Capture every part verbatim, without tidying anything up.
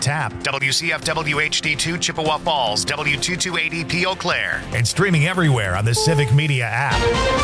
tap. W C F W H D two Chippewa Falls, W two two eight E P Eau Claire. And streaming everywhere on the Civic Media app.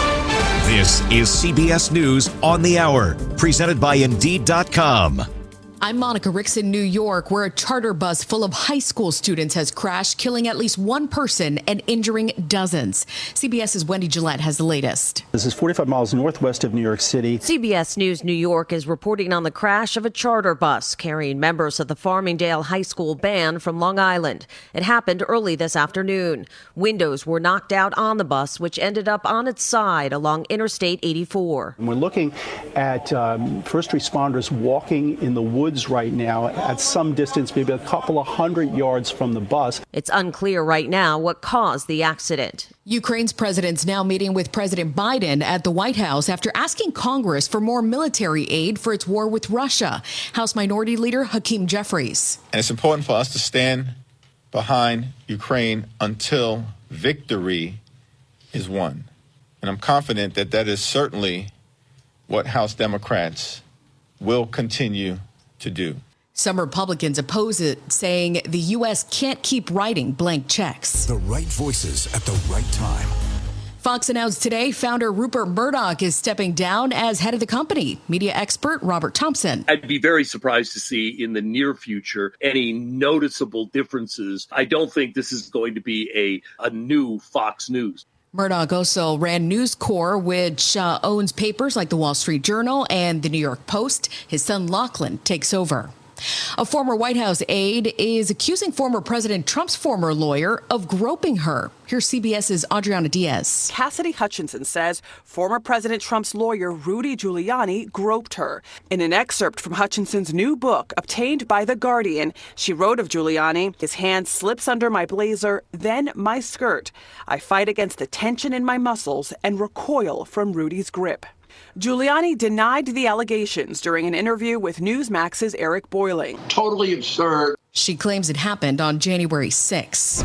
This is C B S News on the Hour, presented by Indeed dot com. I'm Monica Ricks in New York, where a charter bus full of high school students has crashed, killing at least one person and injuring dozens. CBS's Wendy Gillette has the latest. This is forty-five miles northwest of New York City. C B S News New York is reporting on the crash of a charter bus carrying members of the Farmingdale High School band from Long Island. It happened early this afternoon. Windows were knocked out on the bus, which ended up on its side along Interstate eighty-four. And we're looking at um, first responders walking in the woods right now at some distance, maybe a couple of hundred yards from the bus. It's unclear right now what caused the accident. Ukraine's president's now meeting with President Biden at the White House after asking Congress for more military aid for its war with Russia. House Minority Leader Hakeem Jeffries. And it's important for us to stand behind Ukraine until victory is won. And I'm confident that that is certainly what House Democrats will continue to do. Some Republicans oppose it, saying the U S can't keep writing blank checks. The right voices at the right time. Fox announced today founder Rupert Murdoch is stepping down as head of the company. Media expert Robert Thompson. I'd be very surprised to see in the near future any noticeable differences. I don't think this is going to be a, a new Fox News. Murdoch also ran News Corp, which uh, owns papers like the Wall Street Journal and the New York Post. His son Lachlan takes over. A former White House aide is accusing former President Trump's former lawyer of groping her. Here's CBS's Adriana Diaz. Cassidy Hutchinson says former President Trump's lawyer Rudy Giuliani groped her. In an excerpt from Hutchinson's new book, obtained by The Guardian, she wrote of Giuliani, "His hand slips under my blazer, then my skirt. I fight against the tension in my muscles and recoil from Rudy's grip." Giuliani denied the allegations during an interview with Newsmax's Eric Boiling. Totally absurd. She claims it happened on January sixth.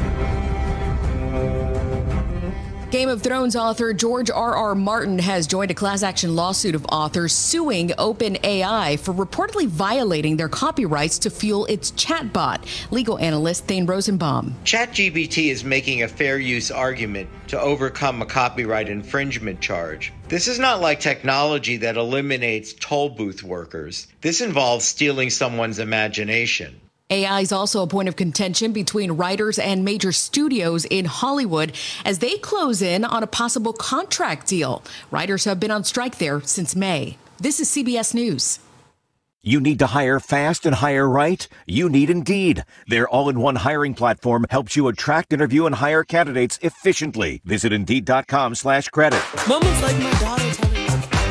Game of Thrones author George R R. Martin has joined a class action lawsuit of authors suing OpenAI for reportedly violating their copyrights to fuel its chatbot. Legal analyst Thane Rosenbaum. ChatGPT is making a fair use argument to overcome a copyright infringement charge. This is not like technology that eliminates toll booth workers. This involves stealing someone's imagination. A I is also a point of contention between writers and major studios in Hollywood as they close in on a possible contract deal. Writers have been on strike there since May. This is C B S News. You need to hire fast and hire right? You need Indeed. Their all-in-one hiring platform helps you attract, interview, and hire candidates efficiently. Visit Indeed.com slash credit. Moments like my daughter telling me.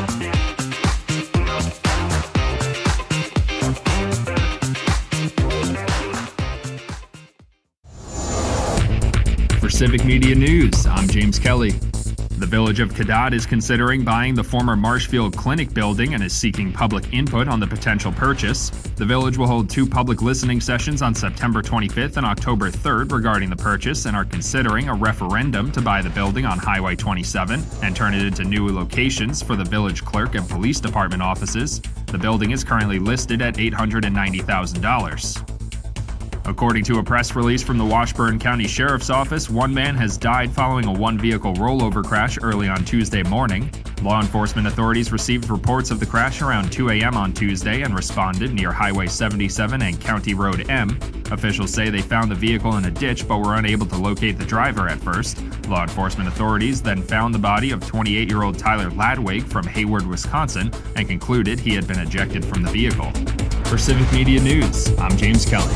For Civic Media News, I'm James Kelly. The Village of Cadott is considering buying the former Marshfield Clinic building and is seeking public input on the potential purchase. The Village will hold two public listening sessions on September twenty-fifth and October third regarding the purchase and are considering a referendum to buy the building on Highway twenty-seven and turn it into new locations for the Village Clerk and Police Department offices. The building is currently listed at eight hundred ninety thousand dollars. According to a press release from the Washburn County Sheriff's Office, one man has died following a one-vehicle rollover crash early on Tuesday morning. Law enforcement authorities received reports of the crash around two a.m. on Tuesday and responded near Highway seventy-seven and County Road M. Officials say they found the vehicle in a ditch but were unable to locate the driver at first. Law enforcement authorities then found the body of twenty-eight-year-old Tyler Ladwig from Hayward, Wisconsin, and concluded he had been ejected from the vehicle. For Civic Media News, I'm James Kelly.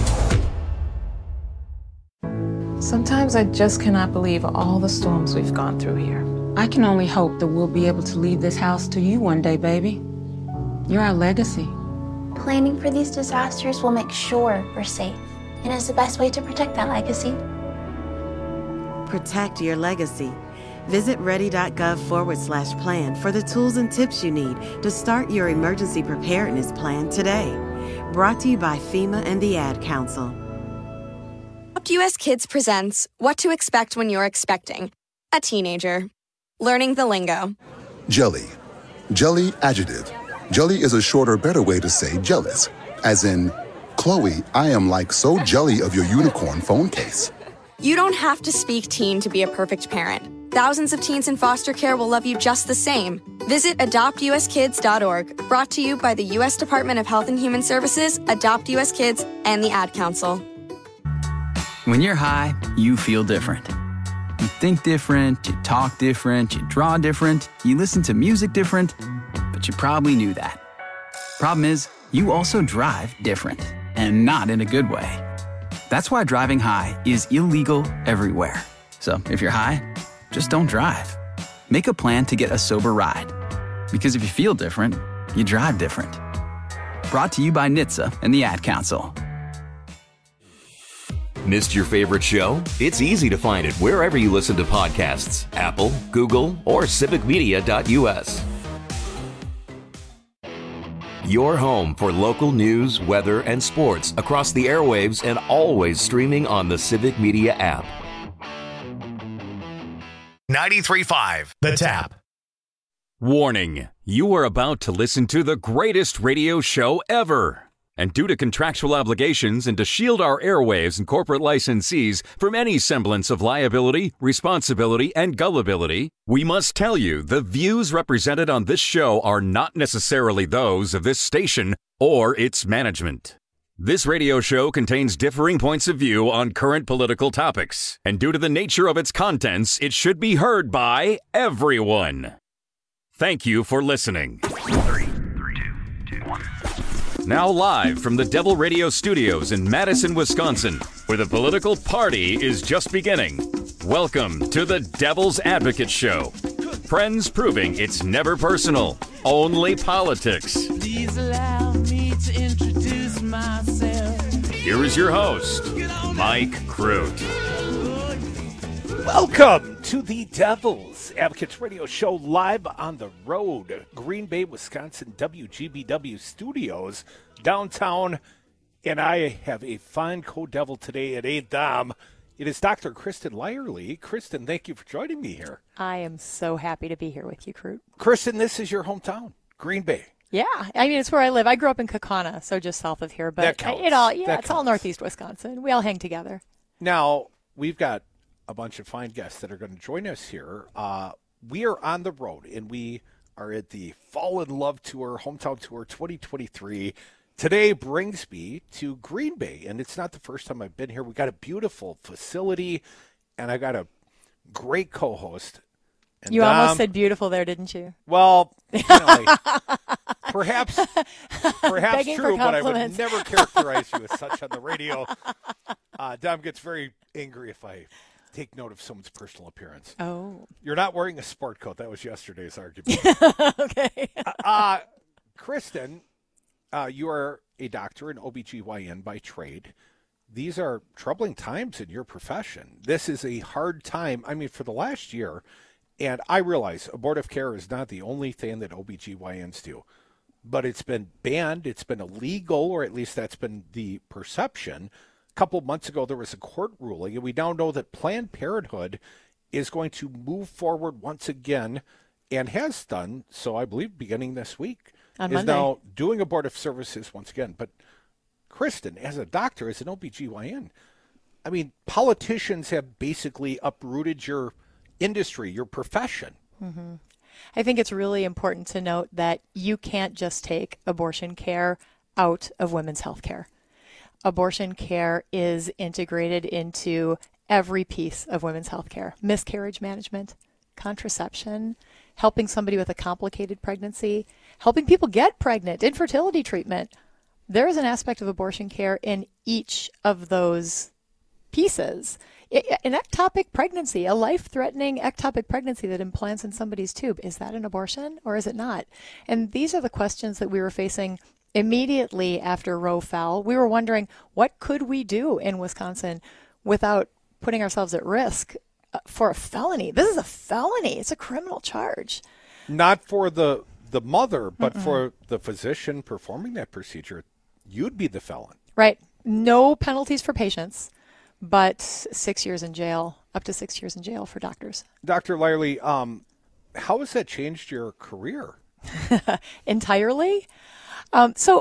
Sometimes I just cannot believe all the storms we've gone through here. I can only hope that we'll be able to leave this house to you one day, baby. You're our legacy. Planning for these disasters will make sure we're safe, and is the best way to protect that legacy. Protect your legacy. Visit ready.gov forward slash plan for the tools and tips you need to start your emergency preparedness plan today. Brought to you by FEMA and the Ad Council. U S Kids presents What to Expect When You're Expecting a Teenager. Learning the lingo. Jelly. Jelly adjective. Jelly is a shorter, better way to say jealous, as in, Chloe, I am like so jelly of your unicorn phone case. You don't have to speak teen to be a perfect parent. Thousands of teens in foster care will love you just the same. Visit adopt u s kids dot org, brought to you by the U S Department of Health and Human Services, Adopt U S Kids, and the Ad Council. When you're high, you feel different. You think different, you talk different, you draw different, you listen to music different, but you probably knew that. Problem is, you also drive different, and not in a good way. That's why driving high is illegal everywhere. So if you're high, just don't drive. Make a plan to get a sober ride. Because if you feel different, you drive different. Brought to you by N H T S A and the Ad Council. Missed your favorite show? It's easy to find it wherever you listen to podcasts. Apple, Google, or civic media dot u s. Your home for local news, weather, and sports across the airwaves and always streaming on the Civic Media app. ninety-three point five The Tap. Warning, you are about to listen to the greatest radio show ever. And due to contractual obligations and to shield our airwaves and corporate licensees from any semblance of liability, responsibility, and gullibility, we must tell you the views represented on this show are not necessarily those of this station or its management. This radio show contains differing points of view on current political topics, and due to the nature of its contents, it should be heard by everyone. Thank you for listening. Now live from the Devil Radio Studios in Madison, Wisconsin, where the political party is just beginning. Welcome to the Devil's Advocate Show. Friends proving it's never personal, only politics. Please allow me to introduce myself. Here is your host, Mike Crute. Welcome to the Devil's Advocates Radio Show, live on the road, Green Bay, Wisconsin, W G B W Studios, downtown. And I have a fine co-devil today at A D O M. It is Doctor Kristen Lyerly. Kristen, thank you for joining me here. I am so happy to be here with you, Crute. Kristen, this is your hometown, Green Bay. Yeah, I mean, it's where I live. I grew up in Kaukauna, so just south of here. But that counts. it all, yeah, that it's counts. all northeast Wisconsin. We all hang together. Now, we've got a bunch of fine guests that are going to join us here. Uh, we are on the road, and we are at the Fall in Love Tour, Hometown Tour twenty twenty-three. Today brings me to Green Bay, and it's not the first time I've been here. We got a beautiful facility, and I got a great co-host. And you Dom, almost said beautiful there, didn't you? Well, you know, perhaps, perhaps Begging true, for but I would compliments. never characterize you as such on the radio. Uh, Dom gets very angry if I take note of someone's personal appearance. Oh. You're not wearing a sport coat. That was yesterday's argument. Okay. uh, uh, Kristen, uh, you are a doctor in O B G Y N by trade. These are troubling times in your profession. This is a hard time, I mean, for the last year. And I realize abortive care is not the only thing that O B G Y Ns do. But it's been banned. It's been illegal, or at least that's been the perception. A couple months ago, there was a court ruling, and we now know that Planned Parenthood is going to move forward once again, and has done so, I believe, beginning this week. On is Monday. now doing abortive services once again. But Kristen, as a doctor, as an O B G Y N, I mean, politicians have basically uprooted your industry, your profession. Mm-hmm. I think it's really important to note that you can't just take abortion care out of women's health care. Abortion care is integrated into every piece of women's health care. Miscarriage management, contraception, helping somebody with a complicated pregnancy, helping people get pregnant, infertility treatment. There is an aspect of abortion care in each of those pieces. An ectopic pregnancy, a life-threatening ectopic pregnancy that implants in somebody's tube, is that an abortion or is it not? And these are the questions that we were facing immediately after Roe fell. We were wondering, what could we do in Wisconsin without putting ourselves at risk for a felony? This is a felony. It's a criminal charge. Not for the the mother, but Mm-mm. for the physician performing that procedure. You'd be the felon. Right. No penalties for patients, but six years in jail, up to six years in jail for doctors. Doctor Lyerly, um, how has that changed your career? Entirely. Um, so I,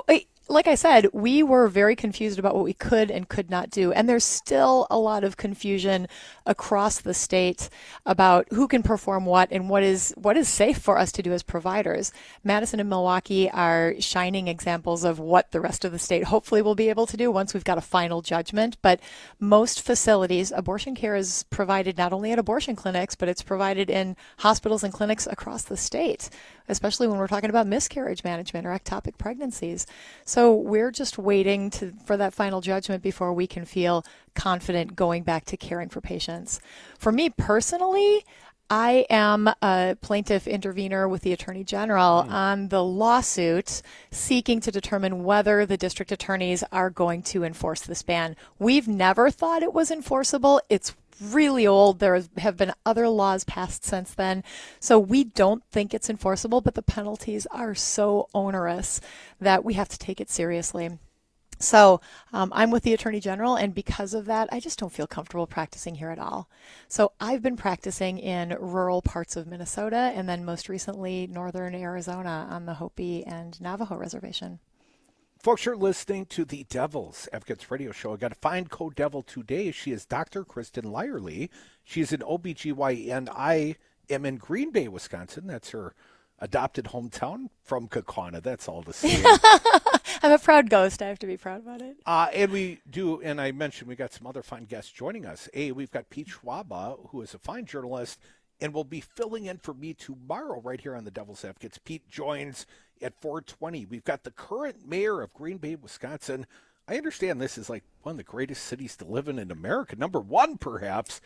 like I said, we were very confused about what we could and could not do. And there's still a lot of confusion across the state about who can perform what and what is what is safe for us to do as providers. Madison and Milwaukee are shining examples of what the rest of the state hopefully will be able to do once we've got a final judgment. But most facilities, abortion care is provided not only at abortion clinics, but it's provided in hospitals and clinics across the state, especially when we're talking about miscarriage management or ectopic pregnancies. So we're just waiting to, for that final judgment before we can feel confident going back to caring for patients. For me personally, I am a plaintiff intervener with the Attorney General mm. on the lawsuit seeking to determine whether the district attorneys are going to enforce this ban. We've never thought it was enforceable. It's really old. There have been other laws passed since then. So we don't think it's enforceable, but the penalties are so onerous that we have to take it seriously. So um, I'm with the Attorney General, and because of that, I just don't feel comfortable practicing here at all. So I've been practicing in rural parts of Minnesota and then most recently northern Arizona on the Hopi and Navajo reservation. Folks, you're listening to the Devil's Advocates Radio Show. I got to find Code Devil today. She is Doctor Kristen Lyerly. She's an O B G Y N. I am in Green Bay, Wisconsin. That's her adopted hometown from Kaukauna. That's all to say. I'm a proud ghost. I have to be proud about it. Uh, and we do, and I mentioned we got some other fine guests joining us. A, we've got Pete Schwaba, who is a fine journalist, and will be filling in for me tomorrow right here on the Devil's Advocates. Pete joins at four twenty. We've got the current mayor of Green Bay, Wisconsin. I understand this is like one of the greatest cities to live in in America. Number one, perhaps,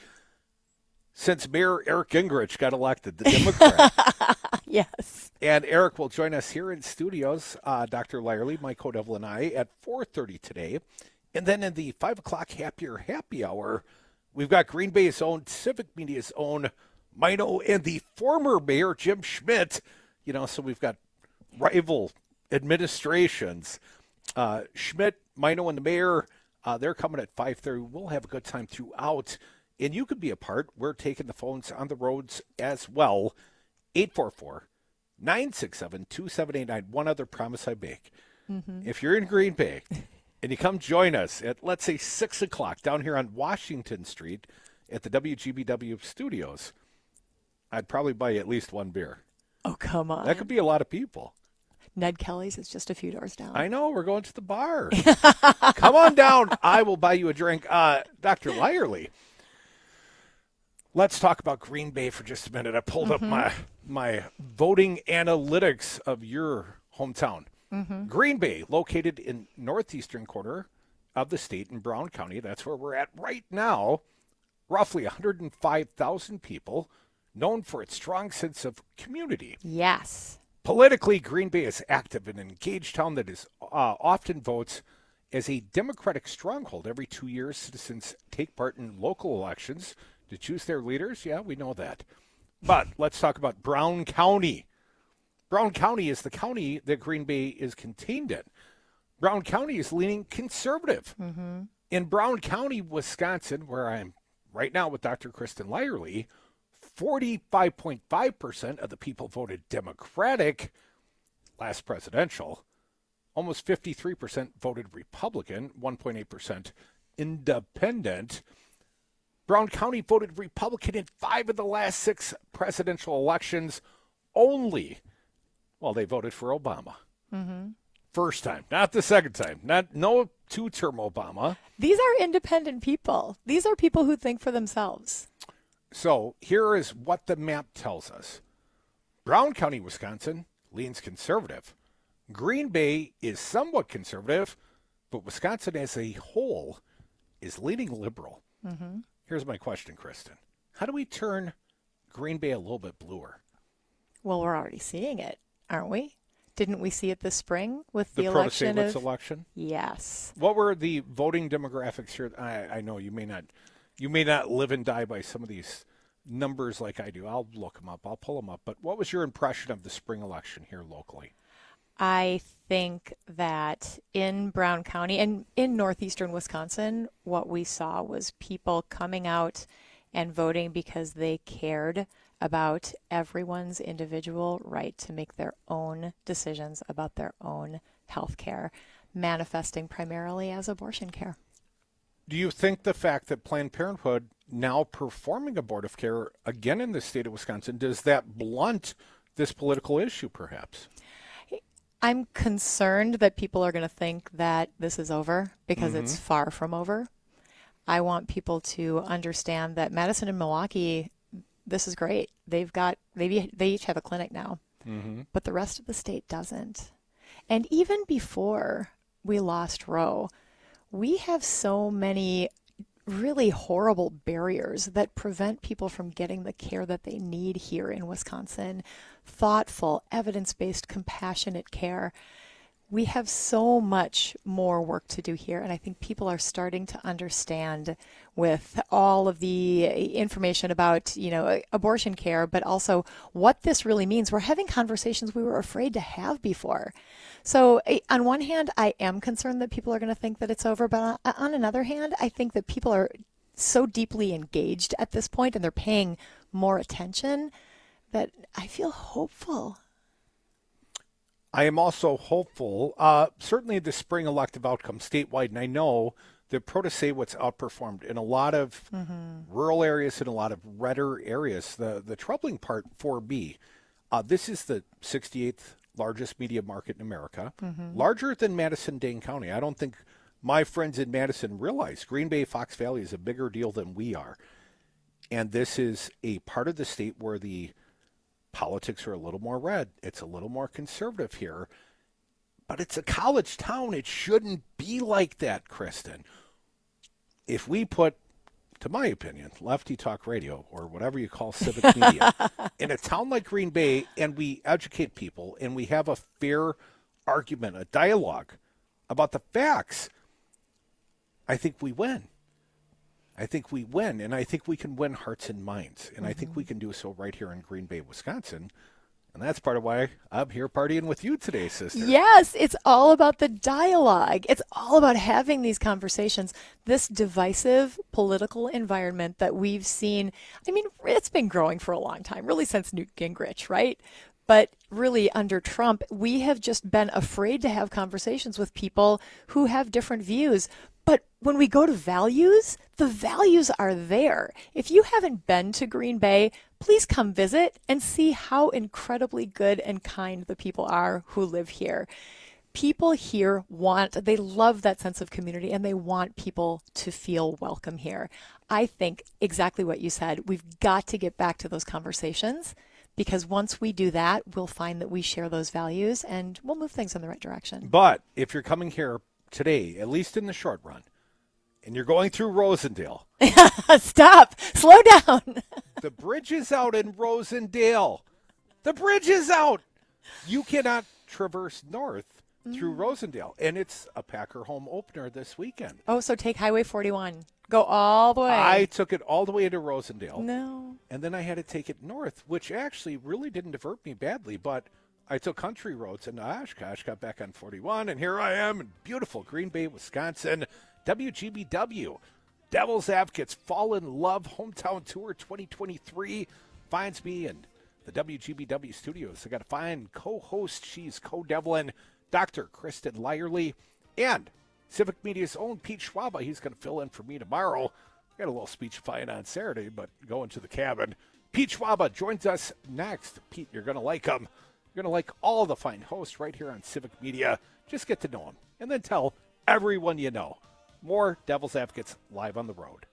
since Mayor Eric Gingrich got elected, the Democrat. Yes. And Eric will join us here in studios, uh, Doctor Lyerly, Mike Codevil, and I, at four thirty today. And then in the five o'clock Happier Happy Hour, we've got Green Bay's own, Civic Media's own, Mino, and the former mayor, Jim Schmidt. You know, so we've got rival administrations. Uh, Schmidt, Mino, and the mayor, uh, they're coming at five thirty. We'll have a good time throughout. And you can be a part. We're taking the phones on the roads as well. eight four four, nine six seven, two seven eight nine. One other promise I make. Mm-hmm. If you're in Green Bay and you come join us at, let's say, six o'clock down here on Washington Street at the W G B W studios, I'd probably buy you at least one beer. Oh, come on. That could be a lot of people. Ned Kelly's is just a few doors down. I know. We're going to the bar. Come on down. I will buy you a drink. Uh, Doctor Lyerly, let's talk about Green Bay for just a minute. I pulled mm-hmm. up my my voting analytics of your hometown. Mm-hmm. Green Bay, located in northeastern corner of the state in Brown County. That's where we're at right now. Roughly one hundred five thousand people, known for its strong sense of community. Yes. Politically, Green Bay is active and engaged town that is uh, often votes as a Democratic stronghold. Every two years, citizens take part in local elections to choose their leaders. Yeah, we know that. But let's talk about Brown County. Brown County is the county that Green Bay is contained in. Brown County is leaning conservative. Mm-hmm. In Brown County, Wisconsin, where I'm right now with Doctor Kristen Lyerly, forty-five point five percent of the people voted Democratic last presidential. Almost fifty-three percent voted Republican, one point eight percent independent. Brown County voted Republican in five of the last six presidential elections only. Well, they voted for Obama. Mm-hmm. First time, not the second time. Not no two-term Obama. These are independent people. These are people who think for themselves. So here is what the map tells us. Brown County, Wisconsin, leans conservative. Green Bay is somewhat conservative, but Wisconsin as a whole is leaning liberal. Mm-hmm. Here's my question, Kristen. How do we turn Green Bay a little bit bluer? Well, we're already seeing it, aren't we? Didn't we see it this spring with the, the election of... election? Yes. What were the voting demographics here? I, I know you may not you may not live and die by some of these numbers like I do. I'll look them up. I'll pull them up. But what was your impression of the spring election here locally? I think that in Brown County and in northeastern Wisconsin, what we saw was people coming out and voting because they cared about everyone's individual right to make their own decisions about their own health care. manifesting primarily as abortion care. Do you think the fact that Planned Parenthood now performing abortive care again in the state of Wisconsin, does that blunt this political issue perhaps? I'm concerned that people are going to think that this is over because mm-hmm. it's far from over. I want people to understand that Madison and Milwaukee, this is great. They've got, they, they each have a clinic now, mm-hmm. but the rest of the state doesn't. And even before we lost Roe, we have so many really horrible barriers that prevent people from getting the care that they need here in Wisconsin. Thoughtful, evidence-based, compassionate care. We have so much more work to do here, and I think people are starting to understand with all of the information about, you know, abortion care, but also what this really means. We're having conversations we were afraid to have before. So on one hand, I am concerned that people are going to think that it's over, but on another hand, I think that people are so deeply engaged at this point and they're paying more attention that I feel hopeful. I am also hopeful. Uh, certainly the spring elective outcome statewide, and I know that Protasewicz outperformed in a lot of mm-hmm. rural areas and a lot of redder areas. The the troubling part for me, uh, this is the sixty-eighth largest media market in America, mm-hmm. larger than Madison-Dane County. I don't think my friends in Madison realize Green Bay, Fox Valley is a bigger deal than we are. And this is a part of the state where the politics are a little more red. It's a little more conservative here. But it's a college town. It shouldn't be like that, Kristen. If we put, to my opinion, Lefty Talk Radio, or whatever you call civic media, in a town like Green Bay, and we educate people, and we have a fair argument, a dialogue about the facts, I think we win. I think we win, and I think we can win hearts and minds, and mm-hmm. I think we can do so right here in Green Bay, Wisconsin, and that's part of why I'm here partying with you today, sister. Yes, it's all about the dialogue. It's all about having these conversations. This divisive political environment that we've seen, I mean, it's been growing for a long time, really since Newt Gingrich, right? But really under Trump, we have just been afraid to have conversations with people who have different views. But when we go to values, the values are there. If you haven't been to Green Bay, please come visit and see how incredibly good and kind the people are who live here. People here want, they love that sense of community, and they want people to feel welcome here. I think exactly what you said. We've got to get back to those conversations, because once we do that, we'll find that we share those values and we'll move things in the right direction. But if you're coming here today, at least in the short run, and you're going through Rosendale. Stop. Slow down. The bridge is out in Rosendale. The bridge is out. You cannot traverse north through mm. Rosendale. And it's a Packer home opener this weekend. Oh, so take Highway forty-one. Go all the way. I took it all the way to Rosendale. No. And then I had to take it north, which actually really didn't divert me badly, but I took country roads into Oshkosh, got back on forty-one, and here I am in beautiful Green Bay, Wisconsin. W G B W, Devil's Advocates Fall in Love Hometown Tour twenty twenty-three finds me in the W G B W studios. I got a fine co-host. She's co-Devlin, Doctor Kristen Lyerly, and Civic Media's own Pete Schwaba. He's going to fill in for me tomorrow. Got a little speechifying on Saturday, but going to the cabin. Pete Schwaba joins us next. Pete, you're going to like him. You're going to like all the fine hosts right here on Civic Media. Just get to know him and then tell everyone you know. More Devil's Advocates live on the road.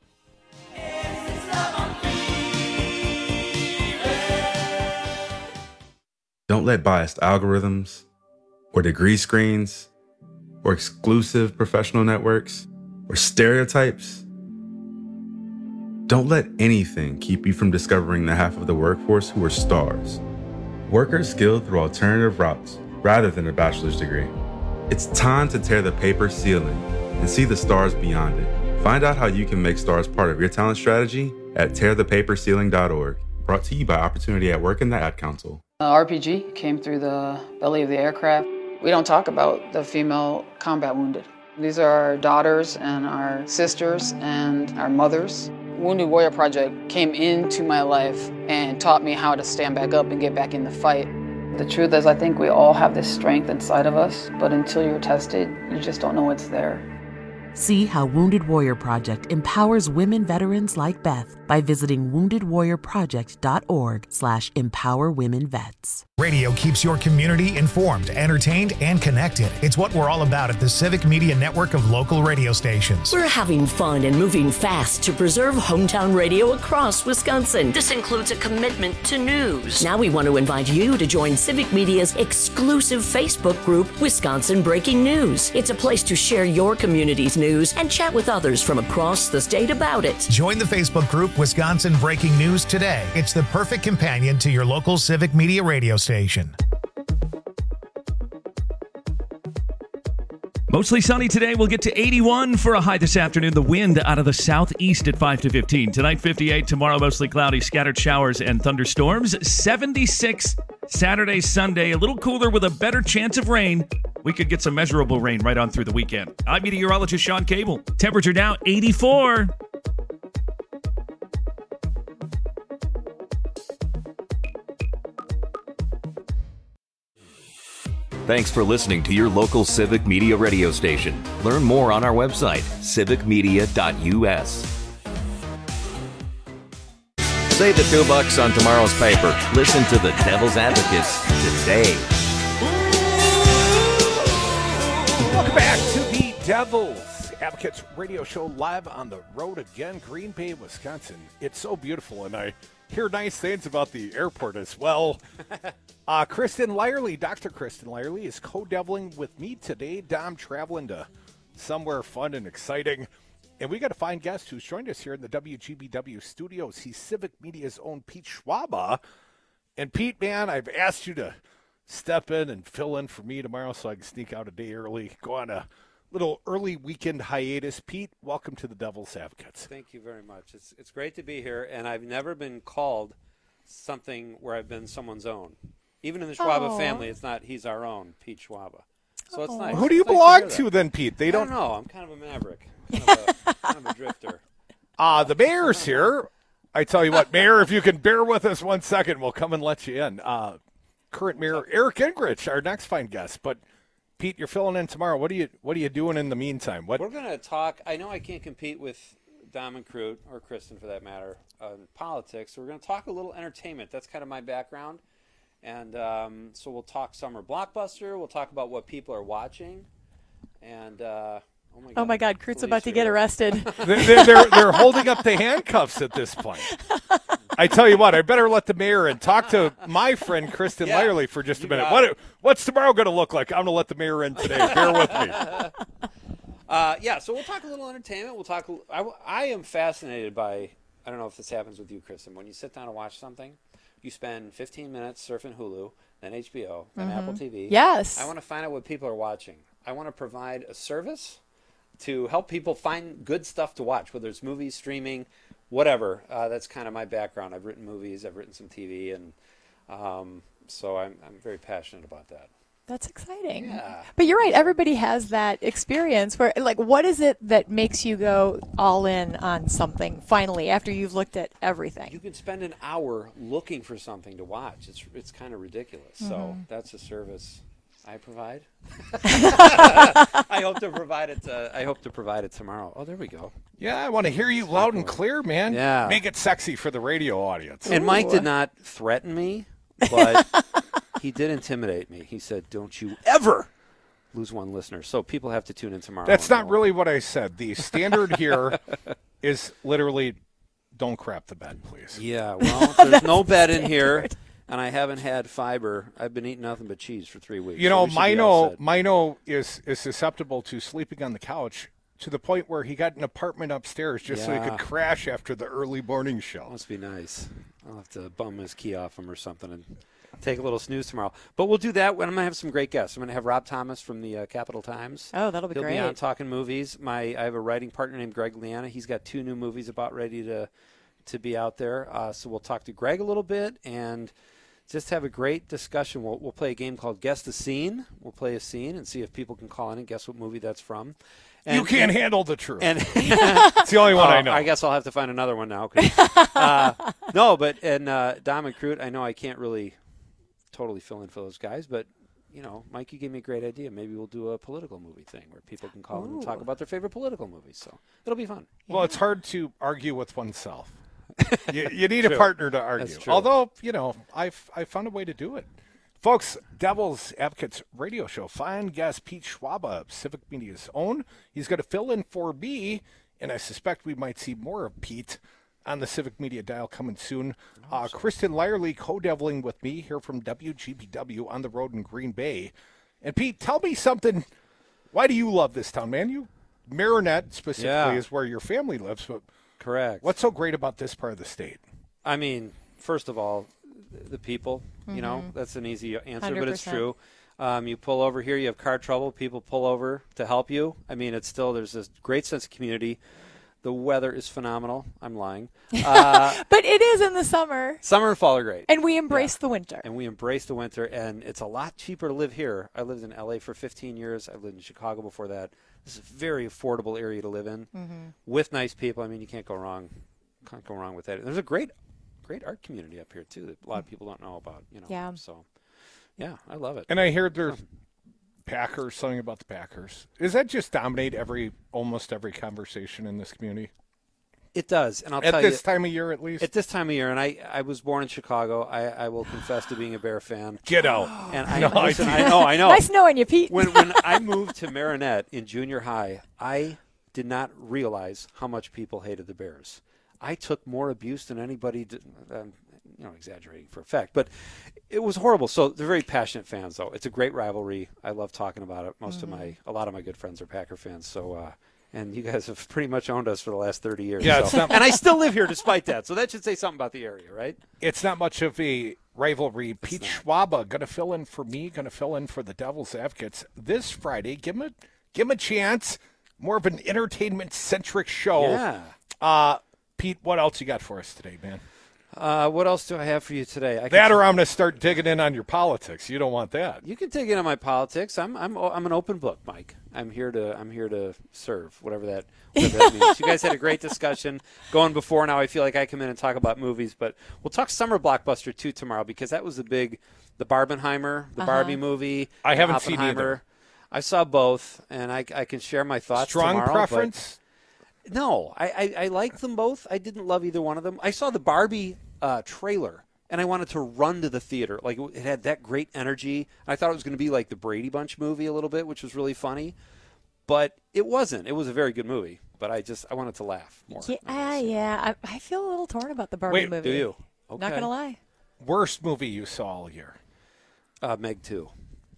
Don't let biased algorithms or degree screens or exclusive professional networks or stereotypes. Don't let anything keep you from discovering the half of the workforce who are stars. Workers skilled through alternative routes rather than a bachelor's degree. It's time to tear the paper ceiling and see the stars beyond it. Find out how you can make stars part of your talent strategy at tear the paper ceiling dot org. Brought to you by Opportunity at Work and the Ad Council. Uh, R P G came through the belly of the aircraft. We don't talk about the female combat wounded. These are our daughters and our sisters and our mothers. Wounded Warrior Project came into my life and taught me how to stand back up and get back in the fight. The truth is, I think we all have this strength inside of us, but until you're tested, you just don't know it's there. See how Wounded Warrior Project empowers women veterans like Beth by visiting wounded warrior project dot org slash empower women vets. Radio keeps your community informed, entertained, and connected. It's what we're all about at the Civic Media Network of local radio stations. We're having fun and moving fast to preserve hometown radio across Wisconsin. This includes a commitment to news. Now we want to invite you to join Civic Media's exclusive Facebook group, Wisconsin Breaking News. It's a place to share your community's news and chat with others from across the state about it. Join the Facebook group Wisconsin Breaking News today. It's the perfect companion to your local Civic Media radio station. Mostly sunny today. We'll get to eighty-one for a high this afternoon. The wind out of the southeast at five to fifteen. Tonight, fifty-eight. Tomorrow, mostly cloudy, scattered showers and thunderstorms. seventy-six Saturday, Sunday. A little cooler with a better chance of rain. We could get some measurable rain right on through the weekend. I'm meteorologist Sean Cable. Temperature now eighty-four. Thanks for listening to your local Civic Media radio station. Learn more on our website, civic media dot u s. Save the two bucks on tomorrow's paper. Listen to the Devil's Advocates today. Welcome back to the Devil's Advocates radio show, live on the road again, Green Bay, Wisconsin. It's so beautiful, and I hear nice things about the airport as well. Uh, Kristen Lyerly, Doctor Kristen Lyerly, is co-deviling with me today. Dom traveling to somewhere fun and exciting. And we got a fine guest who's joined us here in the W G B W studios. He's Civic Media's own Pete Schwaba. And Pete, man, I've asked you to step in and fill in for me tomorrow so I can sneak out a day early, go on a little early weekend hiatus. Pete, welcome to the Devil's Advocates. Thank you very much. It's it's great to be here, and I've never been called something where I've been someone's own. Even in the Schwaba Aww. family, it's not he's our own, Pete Schwaba. So it's nice. Who do you It's nice belong to, to then, Pete? They I don't don't know. I'm kind of a maverick. Kind of a, kind of a drifter. Uh, the mayor's here. I tell you what, Mayor, if you can bear with us one second, we'll come and let you in. Uh, current Mayor Eric Ingrich, our next fine guest. But Pete, you're filling in tomorrow. What are you What are you doing in the meantime? What? We're going to talk. I know I can't compete with Dom and Crute, or Kristen for that matter, uh, in politics. So we're going to talk a little entertainment. That's kind of my background. And um, so we'll talk summer blockbuster. We'll talk about what people are watching. And uh, oh my God, oh my God, Krute's about to get arrested. they're, they're, they're holding up the handcuffs at this point. I tell you what, I better let the mayor in. Talk to my friend Kristen Yeah, Lyerly for just a you minute. got What it. What's tomorrow going to look like? I'm going to let the mayor in today. Bear with me. Uh, yeah, so we'll talk a little entertainment. We'll talk. I, I am fascinated by. I don't know if this happens with you, Kristen. When you sit down and watch something, you spend fifteen minutes surfing Hulu, then H B O, then Mhm. Apple T V. Yes. I want to find out what people are watching. I want to provide a service to help people find good stuff to watch, whether it's movies, streaming, whatever. Uh, that's kind of my background. I've written movies, I've written some T V, and um, so I'm I'm very passionate about that. That's exciting. Yeah. But you're right. Everybody has that experience where, like, what is it that makes you go all in on something finally after you've looked at everything? You can spend an hour looking for something to watch. It's it's kind of ridiculous. So Mhm. that's a service I provide. I hope to provide it. To, I hope to provide it tomorrow. Oh, there we go. Yeah, I want to hear you loud and clear, man. Yeah. Make it sexy for the radio audience. And Mike did not threaten me, but he did intimidate me. He said, "Don't you ever lose one listener." So people have to tune in tomorrow. That's and not know. really what I said. The standard here is literally don't crap the bed, please. Yeah, well, there's no bed in here, and I haven't had fiber. I've been eating nothing but cheese for three weeks. You so know, we should be all Mino, set. Mino is, is susceptible to sleeping on the couch to the point where he got an apartment upstairs just so he Yeah. could crash after the early morning show. Must be nice. I'll have to bum his key off him or something and take a little snooze tomorrow. But we'll do that when I'm going to have some great guests. I'm going to have Rob Thomas from the uh, Capital Times. Oh, that'll be He'll great. be on talking movies. My I have a writing partner named Greg Liana. He's got two new movies about ready to to be out there. Uh, so we'll talk to Greg a little bit and just have a great discussion. We'll, we'll play a game called Guess the Scene. We'll play a scene and see if people can call in and guess what movie that's from. And, You can't handle the truth. And It's the only one Oh, I know. I guess I'll have to find another one now. 'cause, uh, no, but and uh, Dom and Crute, I know I can't really totally fill in for those guys. But, you know, Mike, you gave me a great idea. Maybe we'll do a political movie thing where people can call in and talk about their favorite political movies. So it'll be fun. Well, it's hard to argue with oneself. you, you need a True. partner to argue. That's true. Although, you know, I've, I found a way to do it. Folks, Devil's Advocates radio show. Fine guest Pete Schwab, Civic Media's own. He's going to fill in for me, and I suspect we might see more of Pete on the Civic Media dial coming soon. Uh, Kristen Lyerly co-deviling with me here from W G B W on the road in Green Bay. And Pete, tell me something. Why do you love this town, man? You Marinette specifically Yeah. is where your family lives. But Correct. what's so great about this part of the state? I mean, first of all, the people, you know, Mhm. that's an easy answer, one hundred but it's percent. true. Um, you pull over here, you have car trouble, people pull over to help you. I mean, it's still, there's this great sense of community. The weather is phenomenal. I'm lying. Uh, But it is in the summer. summer and fall are great. And we embrace the winter. And we embrace the winter, and it's a lot cheaper to live here. I lived in L A for fifteen years. I lived in Chicago before that. This is a very affordable area to live in Mhm. with nice people. I mean, you can't go wrong. Can't go wrong with that. There's a great, great art community up here too that a lot of people don't know about. You know. Yeah. So, yeah, I love it. And I hear there's Packers, something about the Packers. Does that just dominate every almost every conversation in this community? It does, and I'll At tell this you, time of year, at least. At this time of year, and I, I was born in Chicago. I, I will confess to being a Bear fan. Get out. And I, No, listen, I- I know, I know. Nice knowing you, Pete. When when I moved to Marinette in junior high, I did not realize how much people hated the Bears. I took more abuse than anybody did. Um, you know, exaggerating for effect, but it was horrible. So they're very passionate fans, though. It's a great rivalry. I love talking about it. Most Mm-hmm. of my, a lot of my good friends are Packer fans. So, uh, and you guys have pretty much owned us for the last thirty years. Yeah, so. it's not- and I still live here despite that. So that should say something about the area, right? It's not much of a rivalry. Pete Schwaba going to fill in for me, going to fill in for the Devil's Advocates this Friday. Give him a, give him a chance. More of an entertainment-centric show. Yeah. Uh, Pete, what else you got for us today, man? Uh, what else do I have for you today? I can That or I'm going to start digging in on your politics. You don't want that. You can dig in on my politics. I'm I'm I'm an open book, Mike. I'm here to I'm here to serve, whatever that whatever that means. You guys had a great discussion going before. Now I feel like I come in and talk about movies, but we'll talk summer blockbuster too tomorrow because that was the big, the Barbenheimer, the Uh-huh. Barbie movie. I haven't seen Oppenheimer. either. I saw both, and I I can share my thoughts. Strong tomorrow, preference? but- No, I, I I liked them both. I didn't love either one of them. I saw the Barbie uh, trailer. And I wanted to run to the theater. Like, it had that great energy. I thought it was going to be like the Brady Bunch movie a little bit, which was really funny. But it wasn't. It was a very good movie. But I just, I wanted to laugh more. Yeah, yeah. I, I feel a little torn about the Barbie Wait, movie. do you? Not Okay. going to lie. Worst movie you saw all year? Uh, Meg two.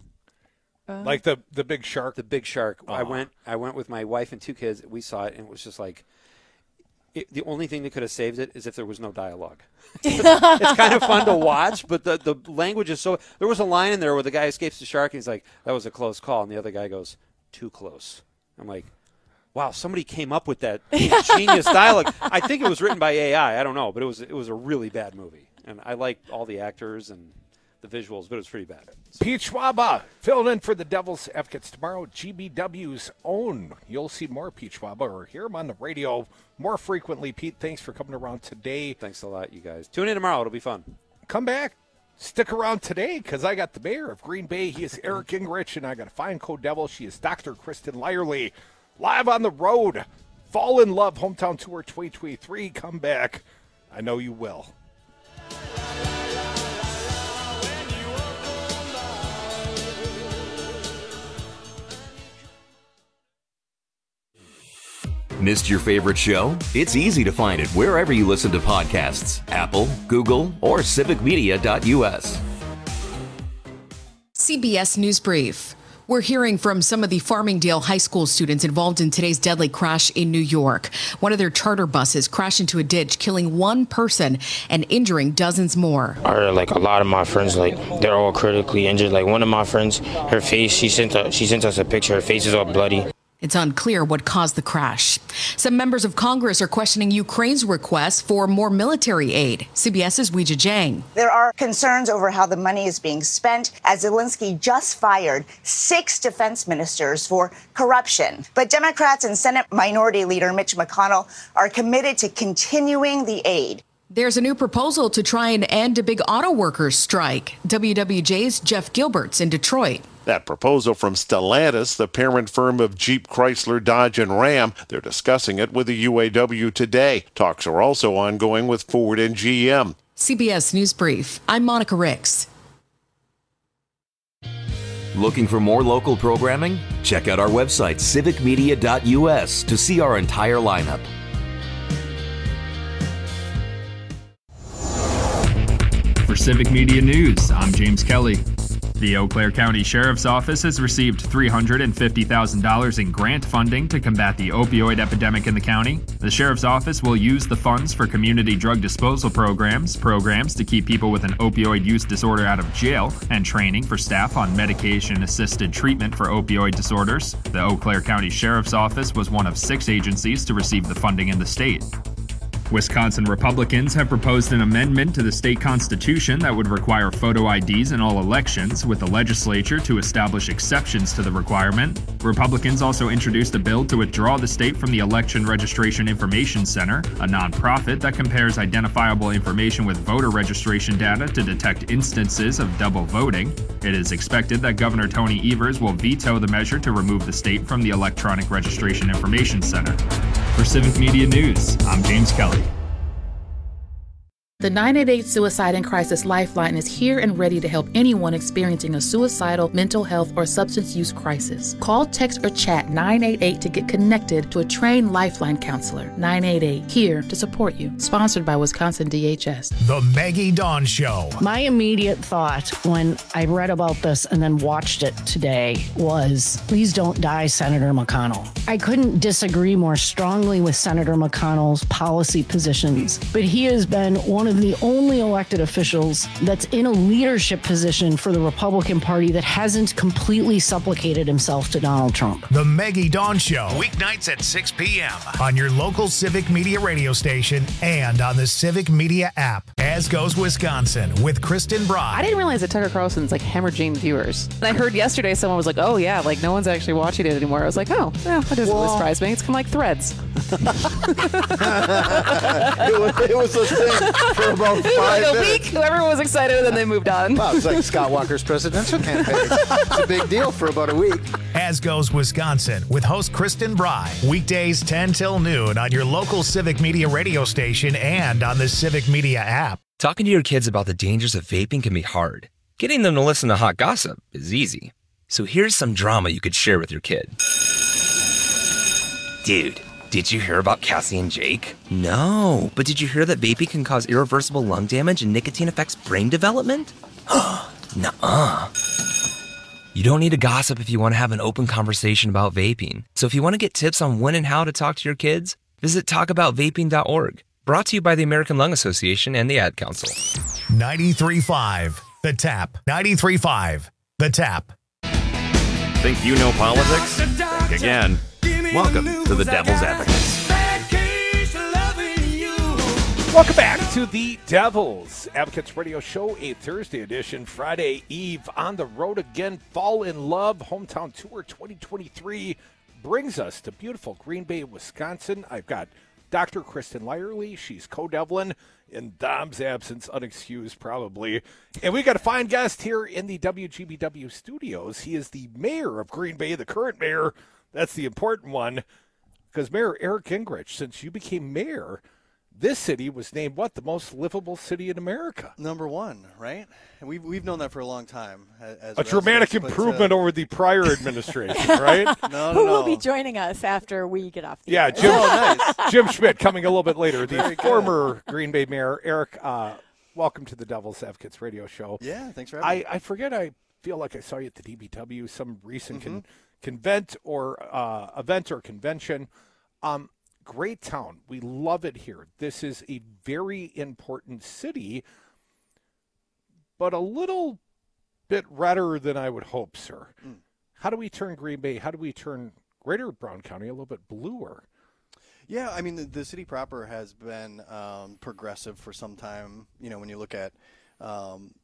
Uh, Like the, the big shark? The Big Shark. I Aw. went I went with my wife and two kids. We saw it, and it was just like, it, the only thing that could have saved it is if there was no dialogue. It's kind of fun to watch, but the, the language is so... There was a line in there where the guy escapes the shark, and he's like, that was a close call. And the other guy goes, too close. I'm like, wow, somebody came up with that genius dialogue. I think it was written by A I. I don't know, but it was it was a really bad movie. And I liked all the actors and the visuals, but it was pretty bad. Pete Schwaba filling in for the Devil's Advocates tomorrow. G B W's own. You'll see more Pete Schwaba or hear him on the radio more frequently. Pete, thanks for coming around today. Thanks a lot, you guys. Tune in tomorrow. It'll be fun. Come back. Stick around today because I got the mayor of Green Bay. He is Eric Gingrich, and I got a fine co-devil. She is Doctor Kristen Lyerly. Live on the road. Fall in Love Hometown Tour twenty twenty-three. Come back. I know you will. Missed your favorite show? It's easy to find it wherever you listen to podcasts. Apple, Google, or civic media dot U S. C B S News Brief. We're hearing from some of the Farmingdale High School students involved in today's deadly crash in New York. One of their charter buses crashed into a ditch, killing one person and injuring dozens more. I heard like a lot of my friends, like they're all critically injured. Like one of my friends, her face, she sent a, she sent us a picture. Her face is all bloody. It's unclear what caused the crash. Some members of Congress are questioning Ukraine's request for more military aid. CBS's Weijia Jiang. There are concerns over how the money is being spent, as Zelensky just fired six defense ministers for corruption. But Democrats and Senate Minority Leader Mitch McConnell are committed to continuing the aid. There's a new proposal to try and end a big auto workers strike. W W J's Jeff Gilbert's in Detroit. That proposal from Stellantis, the parent firm of Jeep, Chrysler, Dodge, and Ram, they're discussing it with the U A W today. Talks are also ongoing with Ford and G M. C B S News Brief. I'm Monica Ricks. Looking for more local programming? Check out our website, civic media dot U S, to see our entire lineup. For Civic Media News, I'm James Kelly. The Eau Claire County Sheriff's Office has received three hundred fifty thousand dollars in grant funding to combat the opioid epidemic in the county. The Sheriff's Office will use the funds for community drug disposal programs, programs to keep people with an opioid use disorder out of jail, and training for staff on medication-assisted treatment for opioid disorders. The Eau Claire County Sheriff's Office was one of six agencies to receive the funding in the state. Wisconsin Republicans have proposed an amendment to the state constitution that would require photo I Ds in all elections, with the legislature to establish exceptions to the requirement. Republicans also introduced a bill to withdraw the state from the Election Registration Information Center, a nonprofit that compares identifiable information with voter registration data to detect instances of double voting. It is expected that Governor Tony Evers will veto the measure to remove the state from the Electronic Registration Information Center. For Civic Media News, I'm James Kelly. The nine eight eight Suicide and Crisis Lifeline is here and ready to help anyone experiencing a suicidal, mental health, or substance use crisis. Call, text, or chat nine eight eight to get connected to a trained Lifeline counselor. nine eight eight, here to support you. Sponsored by Wisconsin D H S. The Maggie Dawn Show. My immediate thought when I read about this and then watched it today was, please don't die, Senator McConnell. I couldn't disagree more strongly with Senator McConnell's policy positions, but he has been one of the only elected officials that's in a leadership position for the Republican Party that hasn't completely supplicated himself to Donald Trump. The Maggie Dawn Show, weeknights at six p.m. on your local Civic Media radio station and on the Civic Media app. As Goes Wisconsin with Kristen Broad. I didn't realize that Tucker Carlson's like hemorrhaging viewers. And I heard yesterday someone was like, oh yeah, like no one's actually watching it anymore. I was like, oh, yeah, that doesn't really surprise me. It's kind of like Threads. it, was, it was a thing for about five like a minutes. week, everyone was excited, and then they moved on. Wow, it's like Scott Walker's presidential campaign. It's a big deal for about a week. As Goes Wisconsin with host Kristen Bry. Weekdays ten till noon on your local Civic Media radio station and on the Civic Media app. Talking to your kids about the dangers of vaping can be hard. Getting them to listen to hot gossip is easy. So here's some drama you could share with your kid. Dude, did you hear about Cassie and Jake? No, but did you hear that vaping can cause irreversible lung damage and nicotine affects brain development? Nuh-uh. You don't need to gossip if you want to have an open conversation about vaping. So if you want to get tips on when and how to talk to your kids, visit talk about vaping dot org. Brought to you by the American Lung Association and the Ad Council. ninety-three point five The Tap. ninety-three point five The Tap. Think you know politics? Think again. Welcome to the Devil's Advocates. Welcome back to the Devil's Advocates Radio Show, a Thursday edition, Friday Eve. On the road again, Fall in Love Hometown Tour twenty twenty-three brings us to beautiful Green Bay, Wisconsin. I've got Doctor Kristen Lyerly. She's co-Devlin in Dom's absence, unexcused probably. And we've got a fine guest here in the W G B W studios. He is the mayor of Green Bay, the current mayor. That's the important one, because Mayor Eric Gingrich, since you became mayor, this city was named, what, the most livable city in America? Number one, right? And we've, we've known that for a long time. As a dramatic residents, improvement but, uh, over the prior administration, right? No, no, Who no. will be joining us after we get off the Yeah, air? Jim, oh, nice. Jim Schmidt coming a little bit later, the Very good. former Green Bay mayor. Eric, uh, welcome to the Devil's Advocates Radio Show. Yeah, thanks for having me. I, I forget, I feel like I saw you at the D B W, some recent Mm-hmm. con- convent or uh, event or convention. Um, great town. We love it here. This is a very important city, but a little bit redder than I would hope, sir. Mm. How do we turn Green Bay, how do we turn Greater Brown County a little bit bluer? Yeah, I mean, the, the city proper has been um, progressive for some time. You know, when you look at um,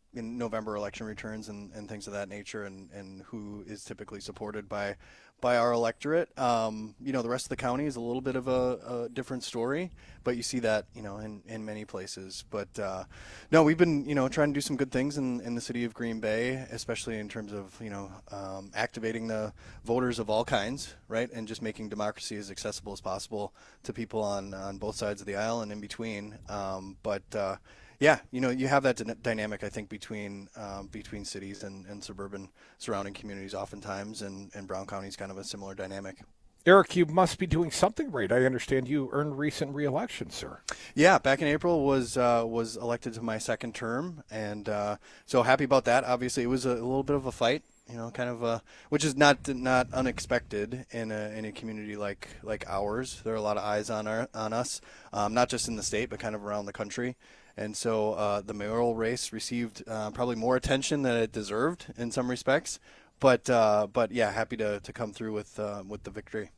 in November election returns and, and things of that nature, and, and who is typically supported by by our electorate. Um, you know, the rest of the county is a little bit of a, a different story, but you see that, you know, in, in many places. But uh, no, we've been, you know, trying to do some good things in, in the city of Green Bay, especially in terms of, you know, um, activating the voters of all kinds, right, and just making democracy as accessible as possible to people on, on both sides of the aisle and in between. Um, but uh, yeah, you know, you have that d- dynamic, I think, between um, between cities and, and suburban surrounding communities oftentimes, and, and Brown County is kind of a similar dynamic. Eric, you must be doing something right. I understand you earned recent re-election, sir. Yeah, back in April was uh, was elected to my second term, and uh, so happy about that. Obviously, it was a, a little bit of a fight, you know, kind of, uh, which is not not unexpected in a in a community like like ours. There are a lot of eyes on our on us, um, not just in the state, but kind of around the country. And so uh, the mayoral race received uh, probably more attention than it deserved in some respects. But uh, but yeah, happy to, to come through with uh, with the victory.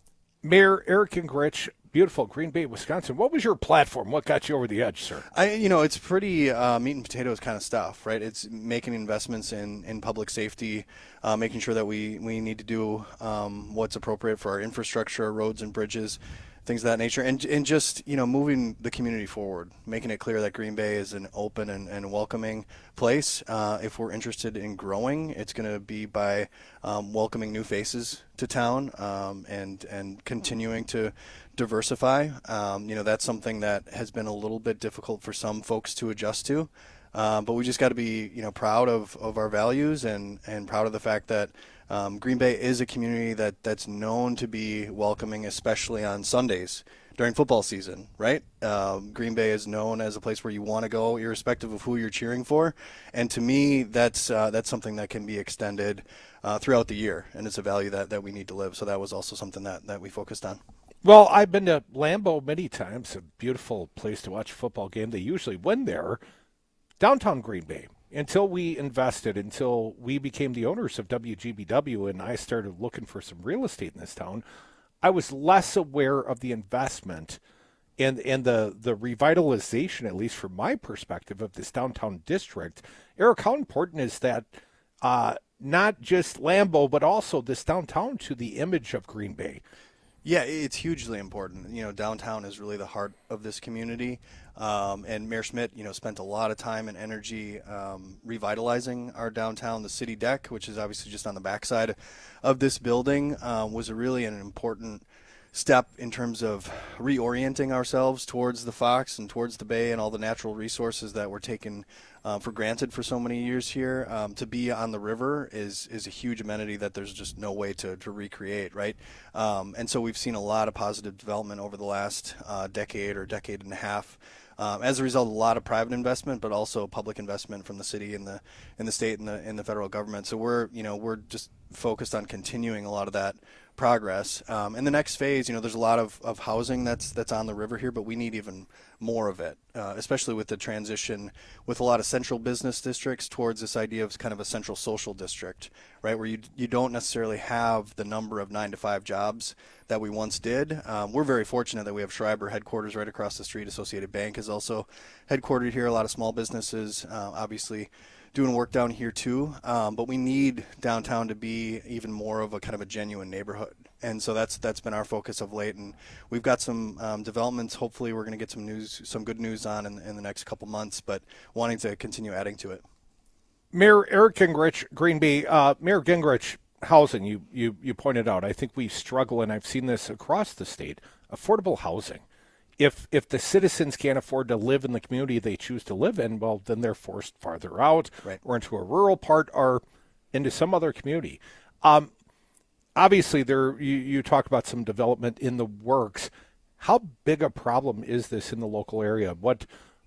Mayor Eric Gingrich, beautiful Green Bay, Wisconsin. What was your platform? What got you over the edge, sir? I, you know, it's pretty uh, meat and potatoes kind of stuff, right? It's making investments in, in public safety, uh, making sure that we, we need to do um, what's appropriate for our infrastructure, roads and bridges, things of that nature, and and just, you know, moving the community forward, making it clear that Green Bay is an open and, and welcoming place. Uh, if we're interested in growing, it's going to be by um, welcoming new faces to town, um, and and continuing to diversify. Um, you know, that's something that has been a little bit difficult for some folks to adjust to. Um, but we just got to be, you know, proud of, of our values, and, and proud of the fact that um, Green Bay is a community that, that's known to be welcoming, especially on Sundays during football season, right? Um, Green Bay is known as a place where you want to go, irrespective of who you're cheering for. And to me, that's uh, that's something that can be extended uh, throughout the year, and it's a value that, that we need to live. So that was also something that, that we focused on. Well, I've been to Lambeau many times, a beautiful place to watch a football game. They usually win there. Downtown Green Bay, until we invested, until we became the owners of W G B W and I started looking for some real estate in this town, I was less aware of the investment and and the, the revitalization, at least from my perspective, of this downtown district. Eric, how important is that, uh, not just Lambeau, but also this downtown to the image of Green Bay? Yeah, it's hugely important. You know, downtown is really the heart of this community. Um, and Mayor Schmidt, you know, spent a lot of time and energy um, revitalizing our downtown. The city deck, which is obviously just on the backside of this building, um, was a really an important step in terms of reorienting ourselves towards the Fox and towards the Bay and all the natural resources that were taken uh, for granted for so many years here. Um, to be on the river is is a huge amenity that there's just no way to, to recreate, right? Um, and so we've seen a lot of positive development over the last uh, decade or decade and a half. Um, as a result, a lot of private investment, but also public investment from the city and the in the state and the in the federal government. So we're you know we're just focused on continuing a lot of that progress. Um, and the next phase, you know, there's a lot of, of housing that's that's on the river here, but we need even more of it, uh, especially with the transition with a lot of central business districts towards this idea of kind of a central social district, right, where you you don't necessarily have the number of nine to five jobs that we once did. Um, we're very fortunate that we have Schreiber headquarters right across the street. Associated Bank is also headquartered here. A lot of small businesses, uh, obviously, doing work down here too, um, but we need downtown to be even more of a kind of a genuine neighborhood, and so that's that's been our focus of late. And we've got some um, developments. Hopefully, we're going to get some news, some good news on in, in the next couple months. But wanting to continue adding to it. Mayor Eric Gingrich, Green Bay. Uh, Mayor Gingrich, housing. You you you pointed out. I think we struggle, and I've seen this across the state. Affordable housing. If if the citizens can't afford to live in the community they choose to live in, well, then they're forced farther out, right, or into a rural part, or into some other community. Um, obviously, there you, you talk about some development in the works. How big a problem is this in the local area? What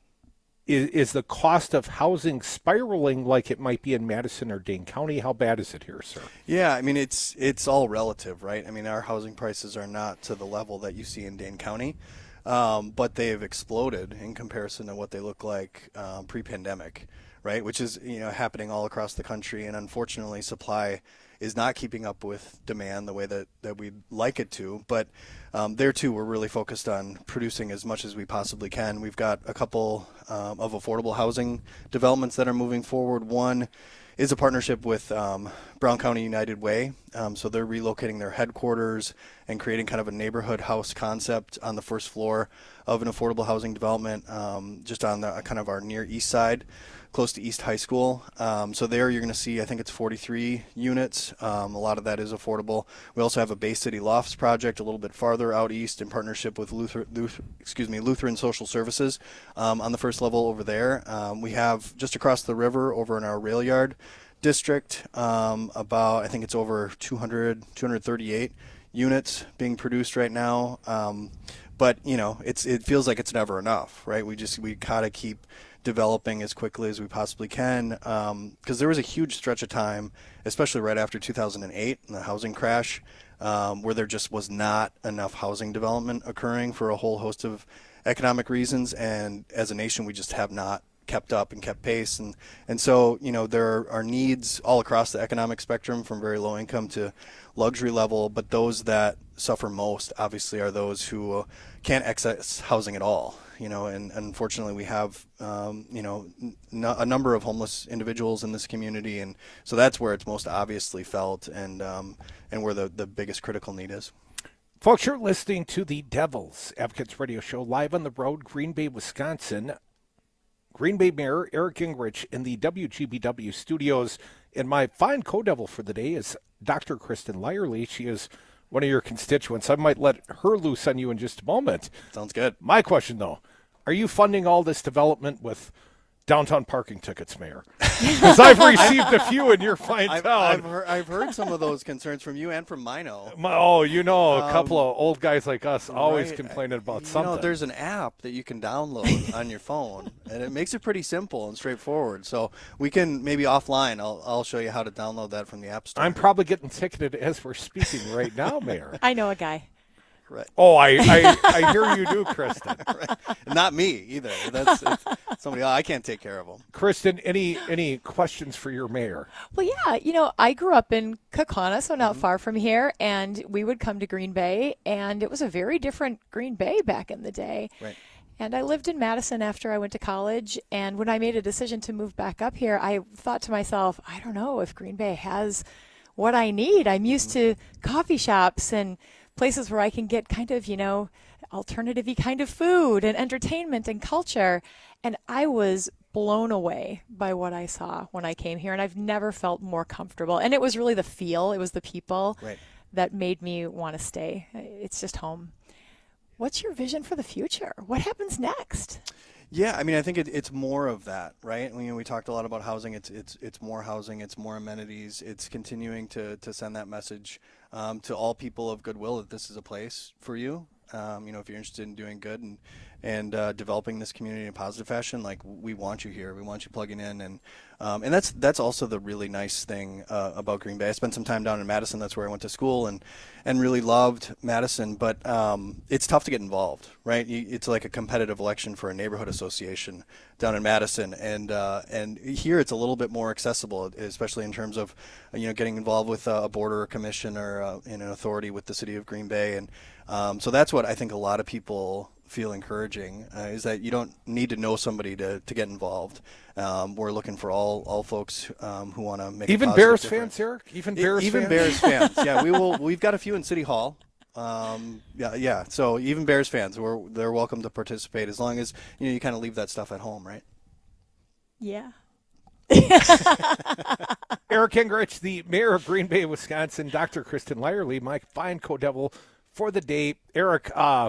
is, is the cost of housing spiraling like it might be in Madison or Dane County? How bad is it here, sir? Yeah, I mean, it's it's all relative, right? I mean, our housing prices are not to the level that you see in Dane County. Um, but they have exploded in comparison to what they look like um, pre-pandemic, right? Which is, you know, happening all across the country, and unfortunately, supply is not keeping up with demand the way that, that we'd like it to. But um, there too, we're really focused on producing as much as we possibly can. We've got a couple um, of affordable housing developments that are moving forward. One is a partnership with um, Brown County United Way. Um, so they're relocating their headquarters and creating kind of a neighborhood house concept on the first floor of an affordable housing development, um, just on the kind of our near east side, close to East High School. Um, so there you're going to see, I think it's forty-three units. Um, a lot of that is affordable. We also have a Bay City Lofts project a little bit farther out east in partnership with Luther, Luther, excuse me, Lutheran Social Services um, on the first level over there. Um, we have just across the river over in our rail yard district, um, about, I think it's over two hundred, two hundred thirty-eight units being produced right now. Um, but, you know, it's it feels like it's never enough, right? We just, we gotta keep developing as quickly as we possibly can, because um, there was a huge stretch of time, especially right after two thousand eight and the housing crash, um, where there just was not enough housing development occurring for a whole host of economic reasons, and as a nation we just have not kept up and kept pace, and and so you know there are needs all across the economic spectrum from very low income to luxury level, but those that suffer most obviously are those who uh, can't access housing at all. You know, and unfortunately we have, um, you know, n- a number of homeless individuals in this community, and so that's where it's most obviously felt, and um, and where the, the biggest critical need is. Folks, you're listening to the Devil's Advocates Radio Show live on the road, Green Bay, Wisconsin. Green Bay Mayor Eric Gingrich in the W G B W studios, and my fine co-devil for the day is Doctor Kristen Lyerly. She is one of your constituents. I might let her loose on you in just a moment. Sounds good. My question, though, are you funding all this development with downtown parking tickets, Mayor? Because I've received a few in your fine I've, town. I've heard, I've heard some of those concerns from you and from Mino. My, oh, you know, a Um, couple of old guys like us always right. complaining about you something. know, there's an app that you can download on your phone, and it makes it pretty simple and straightforward. So we can maybe offline, I'll, I'll show you how to download that from the App Store. I'm probably getting ticketed as we're speaking right now, Mayor. I know a guy. Right. Oh, I, I, I hear you do, Kristen. Right. Not me either. That's it's somebody else. I can't take care of them. Kristen, any any questions for your mayor? Well, yeah, you know, I grew up in Kaukauna, so not mm-hmm. far from here, and we would come to Green Bay, and it was a very different Green Bay back in the day. Right. And I lived in Madison after I went to college, and when I made a decision to move back up here, I thought to myself, I don't know if Green Bay has what I need. I'm used mm-hmm. to coffee shops and places where I can get kind of, you know, alternative-y kind of food and entertainment and culture. And I was blown away by what I saw when I came here, and I've never felt more comfortable. And it was really the feel, it was the people right. that made me want to stay. It's just home. What's your vision for the future? What happens next? Yeah, I mean, I think it, it's more of that, right? You know, we talked a lot about housing. It's it's it's more housing. It's more amenities. It's continuing to, to send that message um, to all people of goodwill that this is a place for you. Um, you know, if you're interested in doing good and and uh, developing this community in a positive fashion, like we want you here. We want you plugging in, and um, and that's that's also the really nice thing uh, about Green Bay. I spent some time down in Madison. That's where I went to school, and and really loved Madison. But um, it's tough to get involved, right? You, it's like a competitive election for a neighborhood association down in Madison, and uh, and here it's a little bit more accessible, especially in terms of you know getting involved with a board or a commission or uh, in an authority with the city of Green Bay, and um, so that's what I think a lot of people feel encouraging uh, is that you don't need to know somebody to, to get involved. Um, we're looking for all all folks um, who want to make even a Bears difference. fans, Eric. Even Bears, even fans? Bears fans. Yeah, we will. We've got a few in City Hall. Um, yeah, yeah. So even Bears fans, we're they're welcome to participate as long as you know you kind of leave that stuff at home, right? Yeah. Eric Gingrich, the mayor of Green Bay, Wisconsin. Doctor Kristen Lyerly, my fine co-devil for the day. Eric, uh,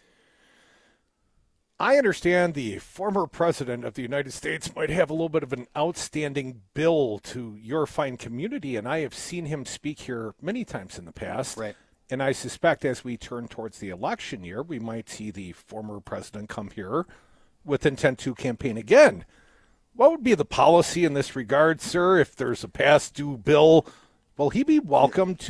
I understand the former president of the United States might have a little bit of an outstanding bill to your fine community, and I have seen him speak here many times in the past. Right. And I suspect as we turn towards the election year, we might see the former president come here with intent to campaign again. What would be the policy in this regard, sir? If there's a past due bill, will he be welcome to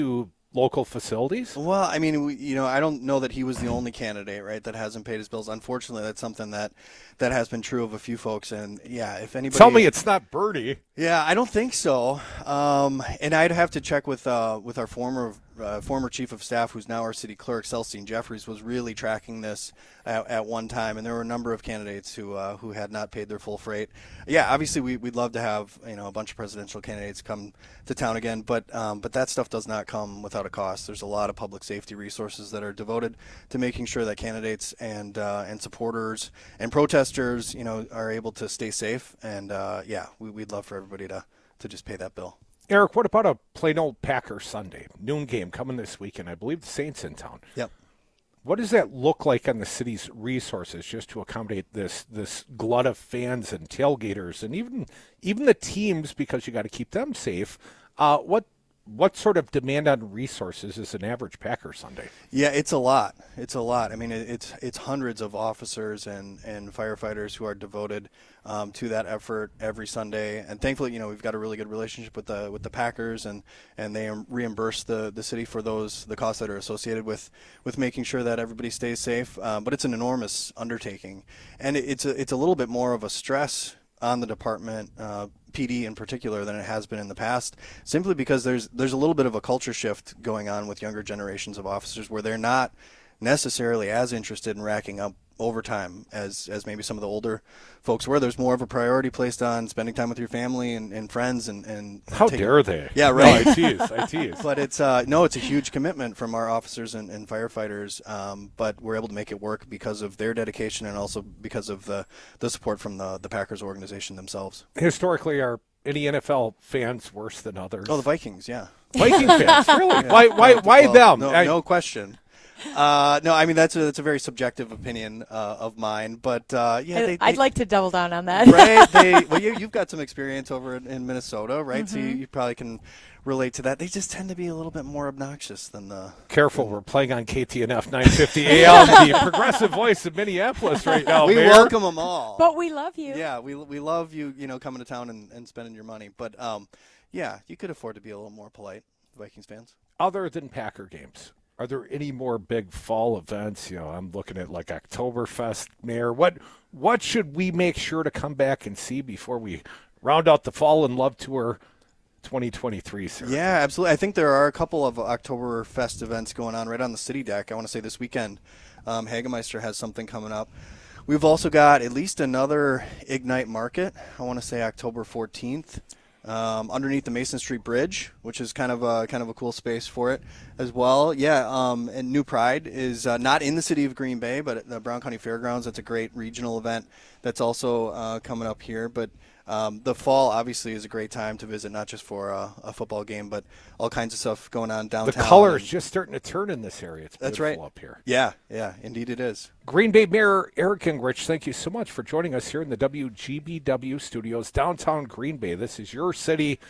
local facilities? Well, I mean, we, you know, I don't know that he was the only candidate, right, that hasn't paid his bills. Unfortunately, that's something that, that has been true of a few folks. And, yeah, if anybody... Tell me it's not Bernie. Yeah, I don't think so. Um, and I'd have to check with uh, with our former uh, former chief of staff, who's now our city clerk, Celestine Jeffries, was really tracking this at, at one time. And there were a number of candidates who uh, who had not paid their full freight. Yeah, obviously, we, we'd love to have, you know, a bunch of presidential candidates come to town again. But, um, but that stuff does not come without a cost. There's a lot of public safety resources that are devoted to making sure that candidates and uh, and supporters and protesters, you know, are able to stay safe. And uh, yeah, we, we'd love for everybody to, to just pay that bill. Eric, what about a plain old Packer Sunday noon game coming this weekend? I believe the Saints in town. Yep. What does that look like on the city's resources just to accommodate this this glut of fans and tailgaters and even even the teams, because you got to keep them safe? Uh, what What sort of demand on resources is an average Packer Sunday? Yeah, it's a lot. It's a lot. I mean, it, it's it's hundreds of officers and, and firefighters who are devoted um, to that effort every Sunday. And thankfully, you know, we've got a really good relationship with the with the Packers, and, and they reimburse the, the city for those the costs that are associated with, with making sure that everybody stays safe. Um, but it's an enormous undertaking, and it, it's a, it's a little bit more of a stress on the department, uh, P D in particular, than it has been in the past, simply because there's there's a little bit of a culture shift going on with younger generations of officers where they're not necessarily as interested in racking up overtime as as maybe some of the older folks were. There's more of a priority placed on spending time with your family and, and friends and, and how taking, dare they? Yeah, right. No, I tease, I tease. But it's uh, no, it's a huge commitment from our officers and, and firefighters. Um, but we're able to make it work because of their dedication and also because of the, the support from the the Packers organization themselves. Historically, are any N F L fans worse than others? Oh, the Vikings, yeah. Viking fans, really? Yeah. Why? Why? Why well, them? No, I, no question. Uh, no, I mean that's a that's a very subjective opinion uh, of mine, but uh, yeah, they, I'd they, like to double down on that. Right? They, well, you you've got some experience over in, in Minnesota, right? Mm-hmm. So you, you probably can relate to that. They just tend to be a little bit more obnoxious than the. Careful, than, we're playing on K T N F nine fifty A M, the progressive voice of Minneapolis right now. We Mayor. welcome them all, but we love you. Yeah, we we love you. You know, coming to town and, and spending your money, but um, yeah, you could afford to be a little more polite, Vikings fans. Other than Packer games, are there any more big fall events? You know, I'm looking at like Oktoberfest, Mayor. What what should we make sure to come back and see before we round out the Fall in Love Tour twenty twenty-three, sir? Yeah, absolutely. I think there are a couple of Oktoberfest events going on right on the city deck. I want to say this weekend, um, Hagemeister has something coming up. We've also got at least another Ignite Market. I want to say October fourteenth. Um, underneath the Mason Street Bridge, which is kind of a kind of a cool space for it as well. Yeah, um, and New Pride is uh, not in the city of Green Bay, but at the Brown County Fairgrounds. That's a great regional event that's also uh, coming up here. But um, the fall obviously is a great time to visit, not just for a, a football game, but all kinds of stuff going on downtown. The color is just starting to turn in this area. It's that's beautiful right. up here. Yeah, yeah, indeed it is. Green Bay Mayor Eric Gingrich, thank you so much for joining us here in the W G B W studios, downtown Green Bay. This is your city.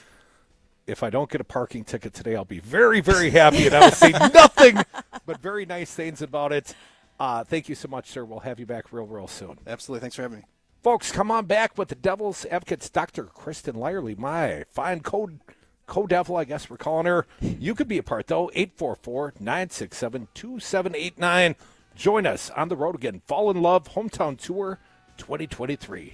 If I don't get a parking ticket today, I'll be very, very happy, and I will say nothing but very nice things about it. Uh, thank you so much, sir. We'll have you back real, real soon. Absolutely. Thanks for having me. Folks, come on back with the Devil's Advocates, Doctor Kristen Lyerly, my fine code co-devil, I guess we're calling her. You could be a part, though, eight four four, nine six seven, two seven eight nine. Join us on the road again. Fall in Love Hometown Tour twenty twenty-three.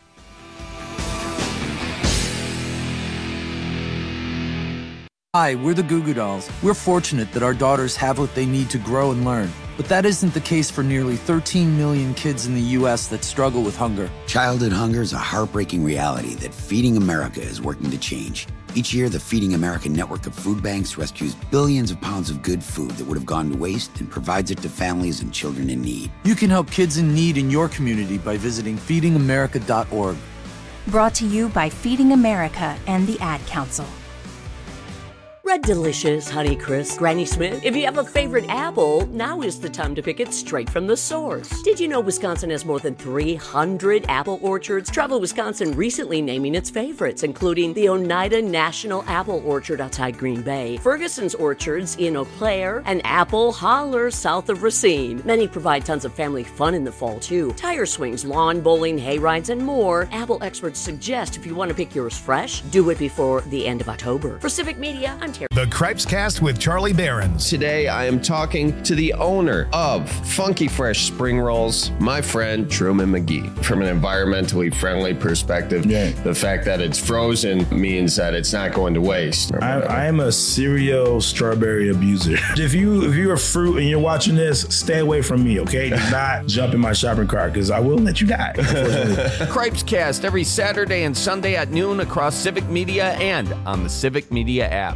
Hi, we're the Goo Goo Dolls. We're fortunate that our daughters have what they need to grow and learn. But that isn't the case for nearly thirteen million kids in the U S that struggle with hunger. Childhood hunger is a heartbreaking reality that Feeding America is working to change. Each year, the Feeding America network of food banks rescues billions of pounds of good food that would have gone to waste and provides it to families and children in need. You can help kids in need in your community by visiting feeding america dot org. Brought to you by Feeding America and the Ad Council. Red Delicious, Honeycrisp, Granny Smith. If you have a favorite apple, now is the time to pick it straight from the source. Did you know Wisconsin has more than three hundred apple orchards? Travel Wisconsin recently naming its favorites, including the Oneida National Apple Orchard outside Green Bay, Ferguson's Orchards in Eau Claire, and Apple Holler south of Racine. Many provide tons of family fun in the fall, too. Tire swings, lawn bowling, hay rides, and more. Apple experts suggest if you want to pick yours fresh, do it before the end of October. For Civic Media, I'm Terry here. The Cripes Cast with Charlie Behrens. Today I am talking to the owner of Funky Fresh Spring Rolls, my friend Truman McGee. From an environmentally friendly perspective, yeah. the fact that it's frozen means that it's not going to waste. I, I am a serial strawberry abuser. If you if you're a fruit and you're watching this, stay away from me, okay? Do not jump in my shopping cart because I will let you die. Cripes Cast every Saturday and Sunday at noon across Civic Media and on the Civic Media app.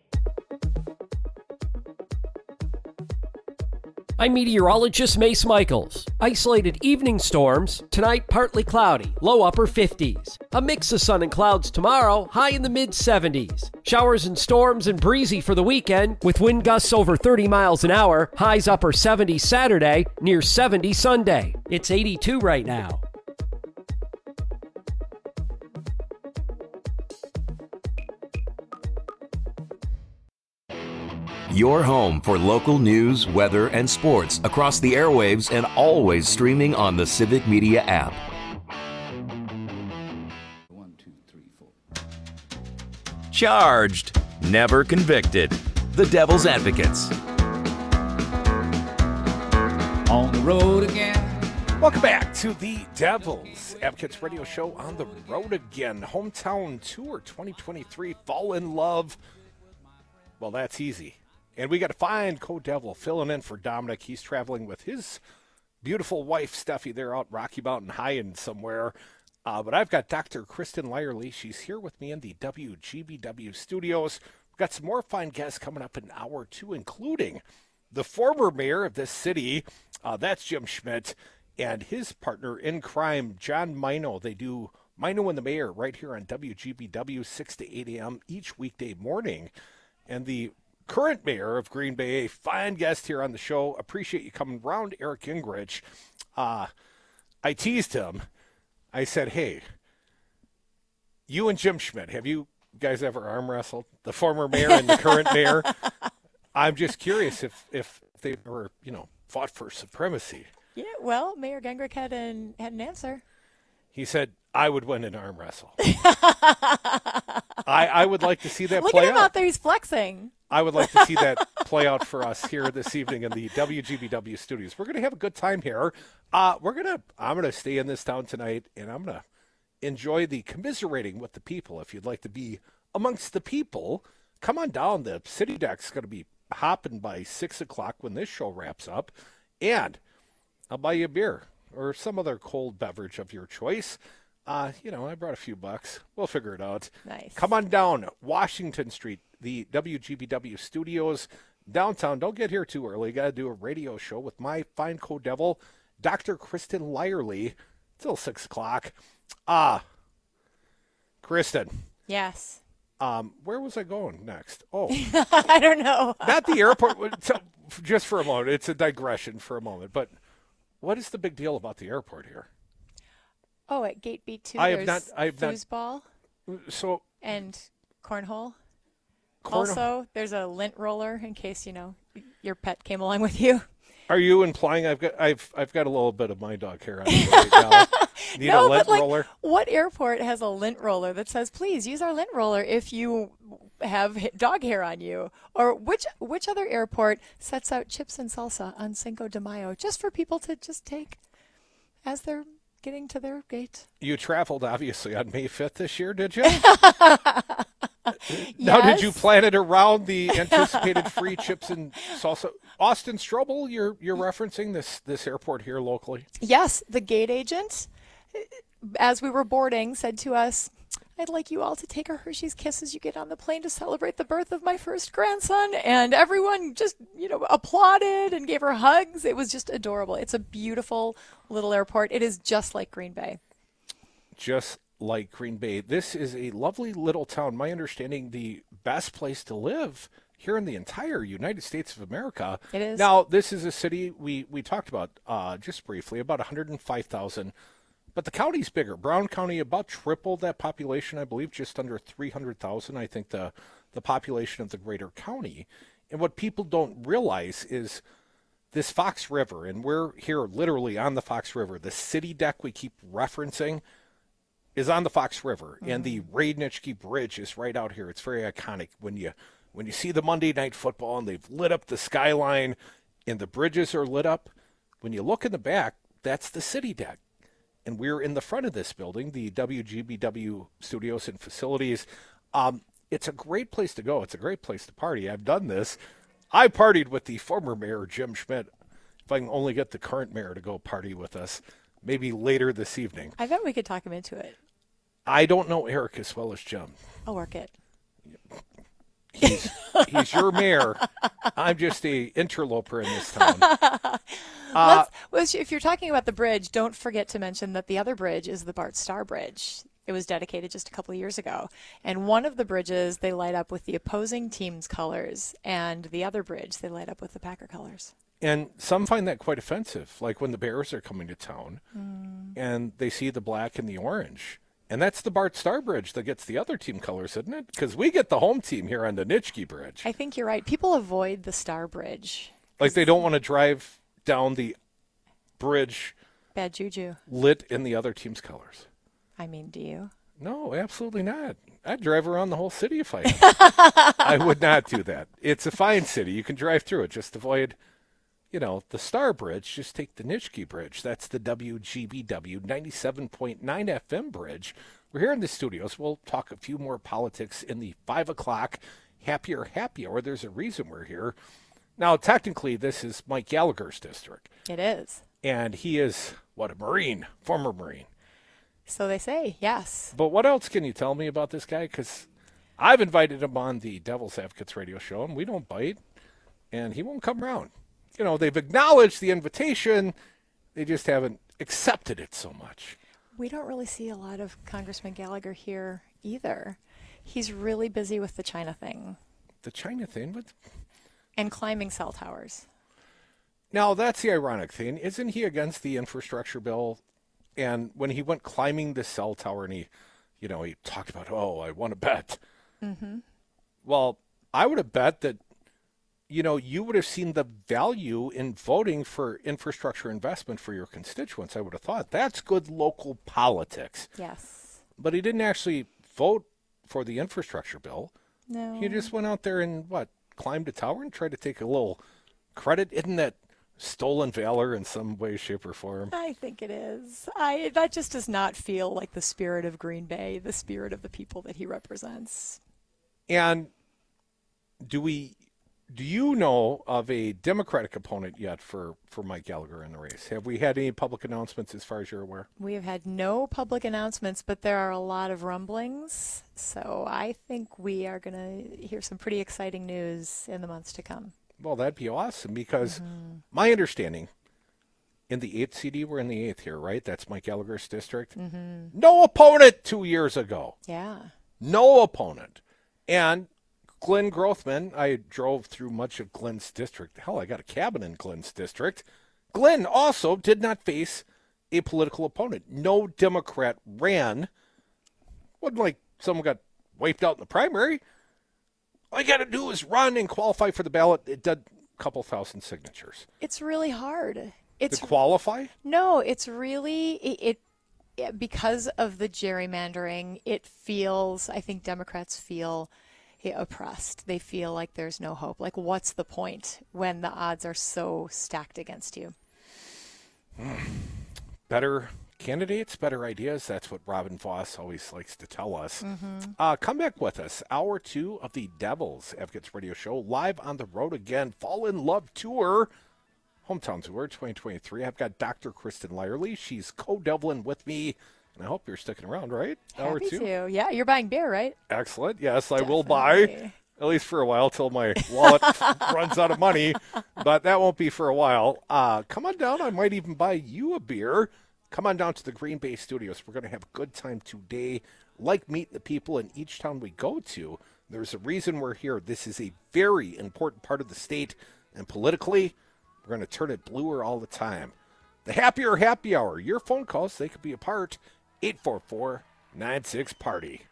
I'm meteorologist Mace Michaels. Isolated evening storms, tonight partly cloudy, low upper fifties. A mix of sun and clouds tomorrow, high in the mid seventies. Showers and storms and breezy for the weekend, with wind gusts over thirty miles an hour, highs upper seventies Saturday, near seventy Sunday. It's eighty-two right now. Your home for local news, weather, and sports across the airwaves and always streaming on the Civic Media app. Charged, never convicted. The Devil's Advocates. On the road again. Welcome back to the Devil's Advocates radio show. On the road again. Hometown Tour twenty twenty-three. Fall in Love. Well, that's easy. And we got to find Co-Devil filling in for Dominic. He's traveling with his beautiful wife, Steffi. They're out Rocky Mountain High somewhere. Uh, but I've got Doctor Kristen Lyerly. She's here with me in the W G B W studios. We've got some more fine guests coming up in hour two, including the former mayor of this city. Uh, that's Jim Schmidt, and his partner in crime, John Mino. They do Mino and the Mayor right here on W G B W, six to eight a.m. each weekday morning. And the current mayor of Green Bay, a fine guest here on the show. Appreciate you coming around, Eric Gingrich. Uh, I teased him. I said, hey, you and Jim Schmidt, have you guys ever arm wrestled? The former mayor and the current mayor? I'm just curious if, if they were, you know, fought for supremacy. Yeah, well, Mayor Gingrich had an, had an answer. He said, I would win an arm wrestle. I, I would like to see that Look play at him out. out there. He's flexing. I would like to see that play out for us here this evening in the W G B W studios. We're going to have a good time here. Uh, we're going to, I'm going to stay in this town tonight, and I'm going to enjoy the commiserating with the people. If you'd like to be amongst the people, come on down. The city deck's going to be hopping by six o'clock when this show wraps up, and I'll buy you a beer or some other cold beverage of your choice. Uh, you know, I brought a few bucks. We'll figure it out. Nice. Come on down Washington Street, the W G B W studios downtown. Don't get here too early. Got to do a radio show with my fine co-devil, Doctor Kristen Lyerly, till six o'clock. Ah, uh, Kristen. Yes. Um, where was I going next? Oh, I don't know. Not the airport. So, just for a moment, it's a digression for a moment. But what is the big deal about the airport here? Oh, at Gate B two, I there's have not, I have foosball not, so and cornhole. cornhole. Also, there's a lint roller in case, you know, your pet came along with you. Are you implying I've got I've I've got a little bit of my dog hair on me right now? Need no, a lint but like, roller? what airport has a lint roller that says, "Please use our lint roller if you have dog hair on you"? Or which which other airport sets out chips and salsa on Cinco de Mayo just for people to just take as they're getting to their gate? You traveled obviously on May fifth this year, did you? Now, Yes. did you plan it around the anticipated free chips and salsa? Austin Strobel, you're you're referencing this this airport here locally? Yes, the gate agent, as we were boarding, said to us, "I'd like you all to take a Hershey's Kiss as you get on the plane to celebrate the birth of my first grandson." And everyone just, you know, applauded and gave her hugs. It was just adorable. It's a beautiful little airport. It is just like Green Bay. Just like Green Bay. This is a lovely little town. My understanding, the best place to live here in the entire United States of America. It is. Now, this is a city we, we talked about uh, just briefly, about one hundred five thousand. But the county's bigger. Brown County about tripled that population, I believe, just under three hundred thousand, I think, the, the population of the greater county. And what people don't realize is this Fox River, and we're here literally on the Fox River, the city deck we keep referencing is on the Fox River, mm-hmm. and the Radnitchke Bridge is right out here. It's very iconic when you when you see the Monday Night Football and they've lit up the skyline and the bridges are lit up, when you look in the back, that's the city deck. And we're in the front of this building, the W G B W studios and facilities. Um, it's a great place to go. It's a great place to party. I've done this. I partied with the former mayor, Jim Schmidt. If I can only get the current mayor to go party with us, maybe later this evening. I bet we could talk him into it. I don't know Eric as well as Jim. I'll work it. He's, he's your mayor. I'm just a interloper in this town. Uh, Let's, if you're talking about the bridge, don't forget to mention that the other bridge is the Bart Starr Bridge. It was dedicated just a couple of years ago. And one of the bridges, they light up with the opposing team's colors, and the other bridge, they light up with the Packer colors. And some find that quite offensive, like when the Bears are coming to town Mm. and they see the black and the orange. And that's the Bart Starr Bridge that gets the other team colors, isn't it? Because we get the home team here on the Nitschke Bridge. I think you're right. People avoid the Star Bridge. Like they don't want to drive down the bridge Bad juju. lit in the other team's colors. I mean, do you? No, absolutely not. I'd drive around the whole city if I had. I would not do that. It's a fine city. You can drive through it. Just avoid, you know, the Star Bridge. Just take the Nitschke Bridge. That's the W G B W ninety-seven point nine F M bridge. We're here in the studios. We'll talk a few more politics in the five o'clock Happier Happy Hour. There's a reason we're here. Now, technically, this is Mike Gallagher's district. It is. And he is, what, a Marine, former Marine. So they say, yes. But what else can you tell me about this guy? Because I've invited him on the Devil's Advocates radio show, and we don't bite, and he won't come around. You know, they've acknowledged the invitation. They just haven't accepted it so much. We don't really see a lot of Congressman Gallagher here either. He's really busy with the China thing. The China thing? What? And climbing cell towers. Now, that's the ironic thing. Isn't he against the infrastructure bill? And when he went climbing the cell tower and he, you know, he talked about, oh, I want to bet. Mm-hmm. Well, I would have bet that, you know, you would have seen the value in voting for infrastructure investment for your constituents. I would have thought that's good local politics. Yes. But he didn't actually vote for the infrastructure bill. No. He just went out there and, what, climbed a tower and tried to take a little credit. Isn't that stolen valor in some way, shape, or form? I think it is. I that just does not feel like the spirit of Green Bay, the spirit of the people that he represents. And do we, do you know of a Democratic opponent yet for, for Mike Gallagher in the race? Have we had any public announcements as far as you're aware? We have had no public announcements, but there are a lot of rumblings. So I think we are going to hear some pretty exciting news in the months to come. Well, that'd be awesome because Mm-hmm. my understanding, in the eighth C D, we're in the eighth here, right? That's Mike Gallagher's district. Mm-hmm. No opponent two years ago. Yeah. No opponent. And Glenn Grothman, I drove through much of Glenn's district. Hell, I got a cabin in Glenn's district. Glenn also did not face a political opponent. No Democrat ran. Wasn't like someone got wiped out in the primary. All you got to do is run and qualify for the ballot. It did a couple thousand signatures. It's really hard. It's to qualify? No, it's really it, it, it because of the gerrymandering. It feels. I think Democrats feel oppressed. They feel like there's no hope. Like, what's the point when the odds are so stacked against you? Better candidates, better ideas. That's what Robin Voss always likes to tell us. Mm-hmm. Uh, come back with us. Hour two of the Devil's Advocates Radio Show, live on the road again. Fall in Love Tour, Hometown Tour twenty twenty-three. I've got Doctor Kristen Lyerly. She's co-deviling with me, and I hope you're sticking around, right? Hour Happy two. to. Yeah, you're buying beer, right? Excellent. Yes, I Definitely. will buy, at least for a while, till my wallet runs out of money. But that won't be for a while. Uh, come on down. I might even buy you a beer. Come on down to the Green Bay Studios. We're going to have a good time today. Like meeting the people in each town we go to. There's a reason we're here. This is a very important part of the state. And politically, we're going to turn it bluer all the time. The Happier Happy Hour. Your phone calls, they could be a part. eight four four, nine six, party.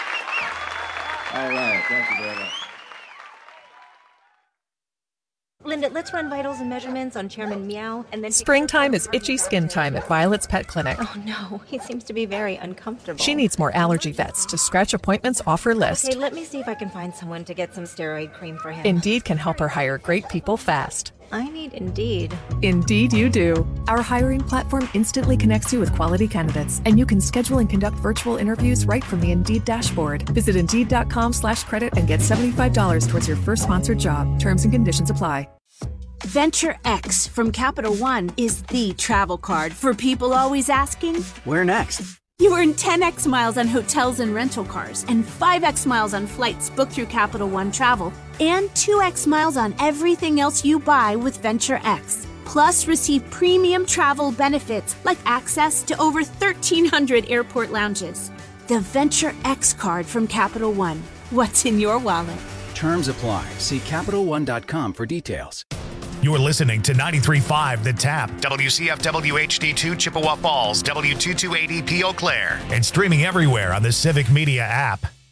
All right. Thank you very much. Linda, let's run vitals and measurements on Chairman Meow, and then... Springtime is itchy skin time at Violet's Pet Clinic. Oh, no. He seems to be very uncomfortable. She needs more allergy vets to scratch appointments off her list. Okay, let me see if I can find someone to get some steroid cream for him. Indeed can help her hire great people fast. I need Indeed. Indeed you do. Our hiring platform instantly connects you with quality candidates, and you can schedule and conduct virtual interviews right from the Indeed dashboard. Visit Indeed.com slash credit and get seventy-five dollars towards your first sponsored job. Terms and conditions apply. Venture X from Capital One is the travel card for people always asking, where next? You earn ten x miles on hotels and rental cars, and five x miles on flights booked through Capital One Travel, and two x miles on everything else you buy with Venture X. Plus, receive premium travel benefits like access to over thirteen hundred airport lounges. The Venture X card from Capital One. What's in your wallet? Terms apply. See Capital One dot com for details. You're listening to ninety-three point five The Tap, W C F W H D two Chippewa Falls, W two two eight zero P Eau Claire, and streaming everywhere on the Civic Media app.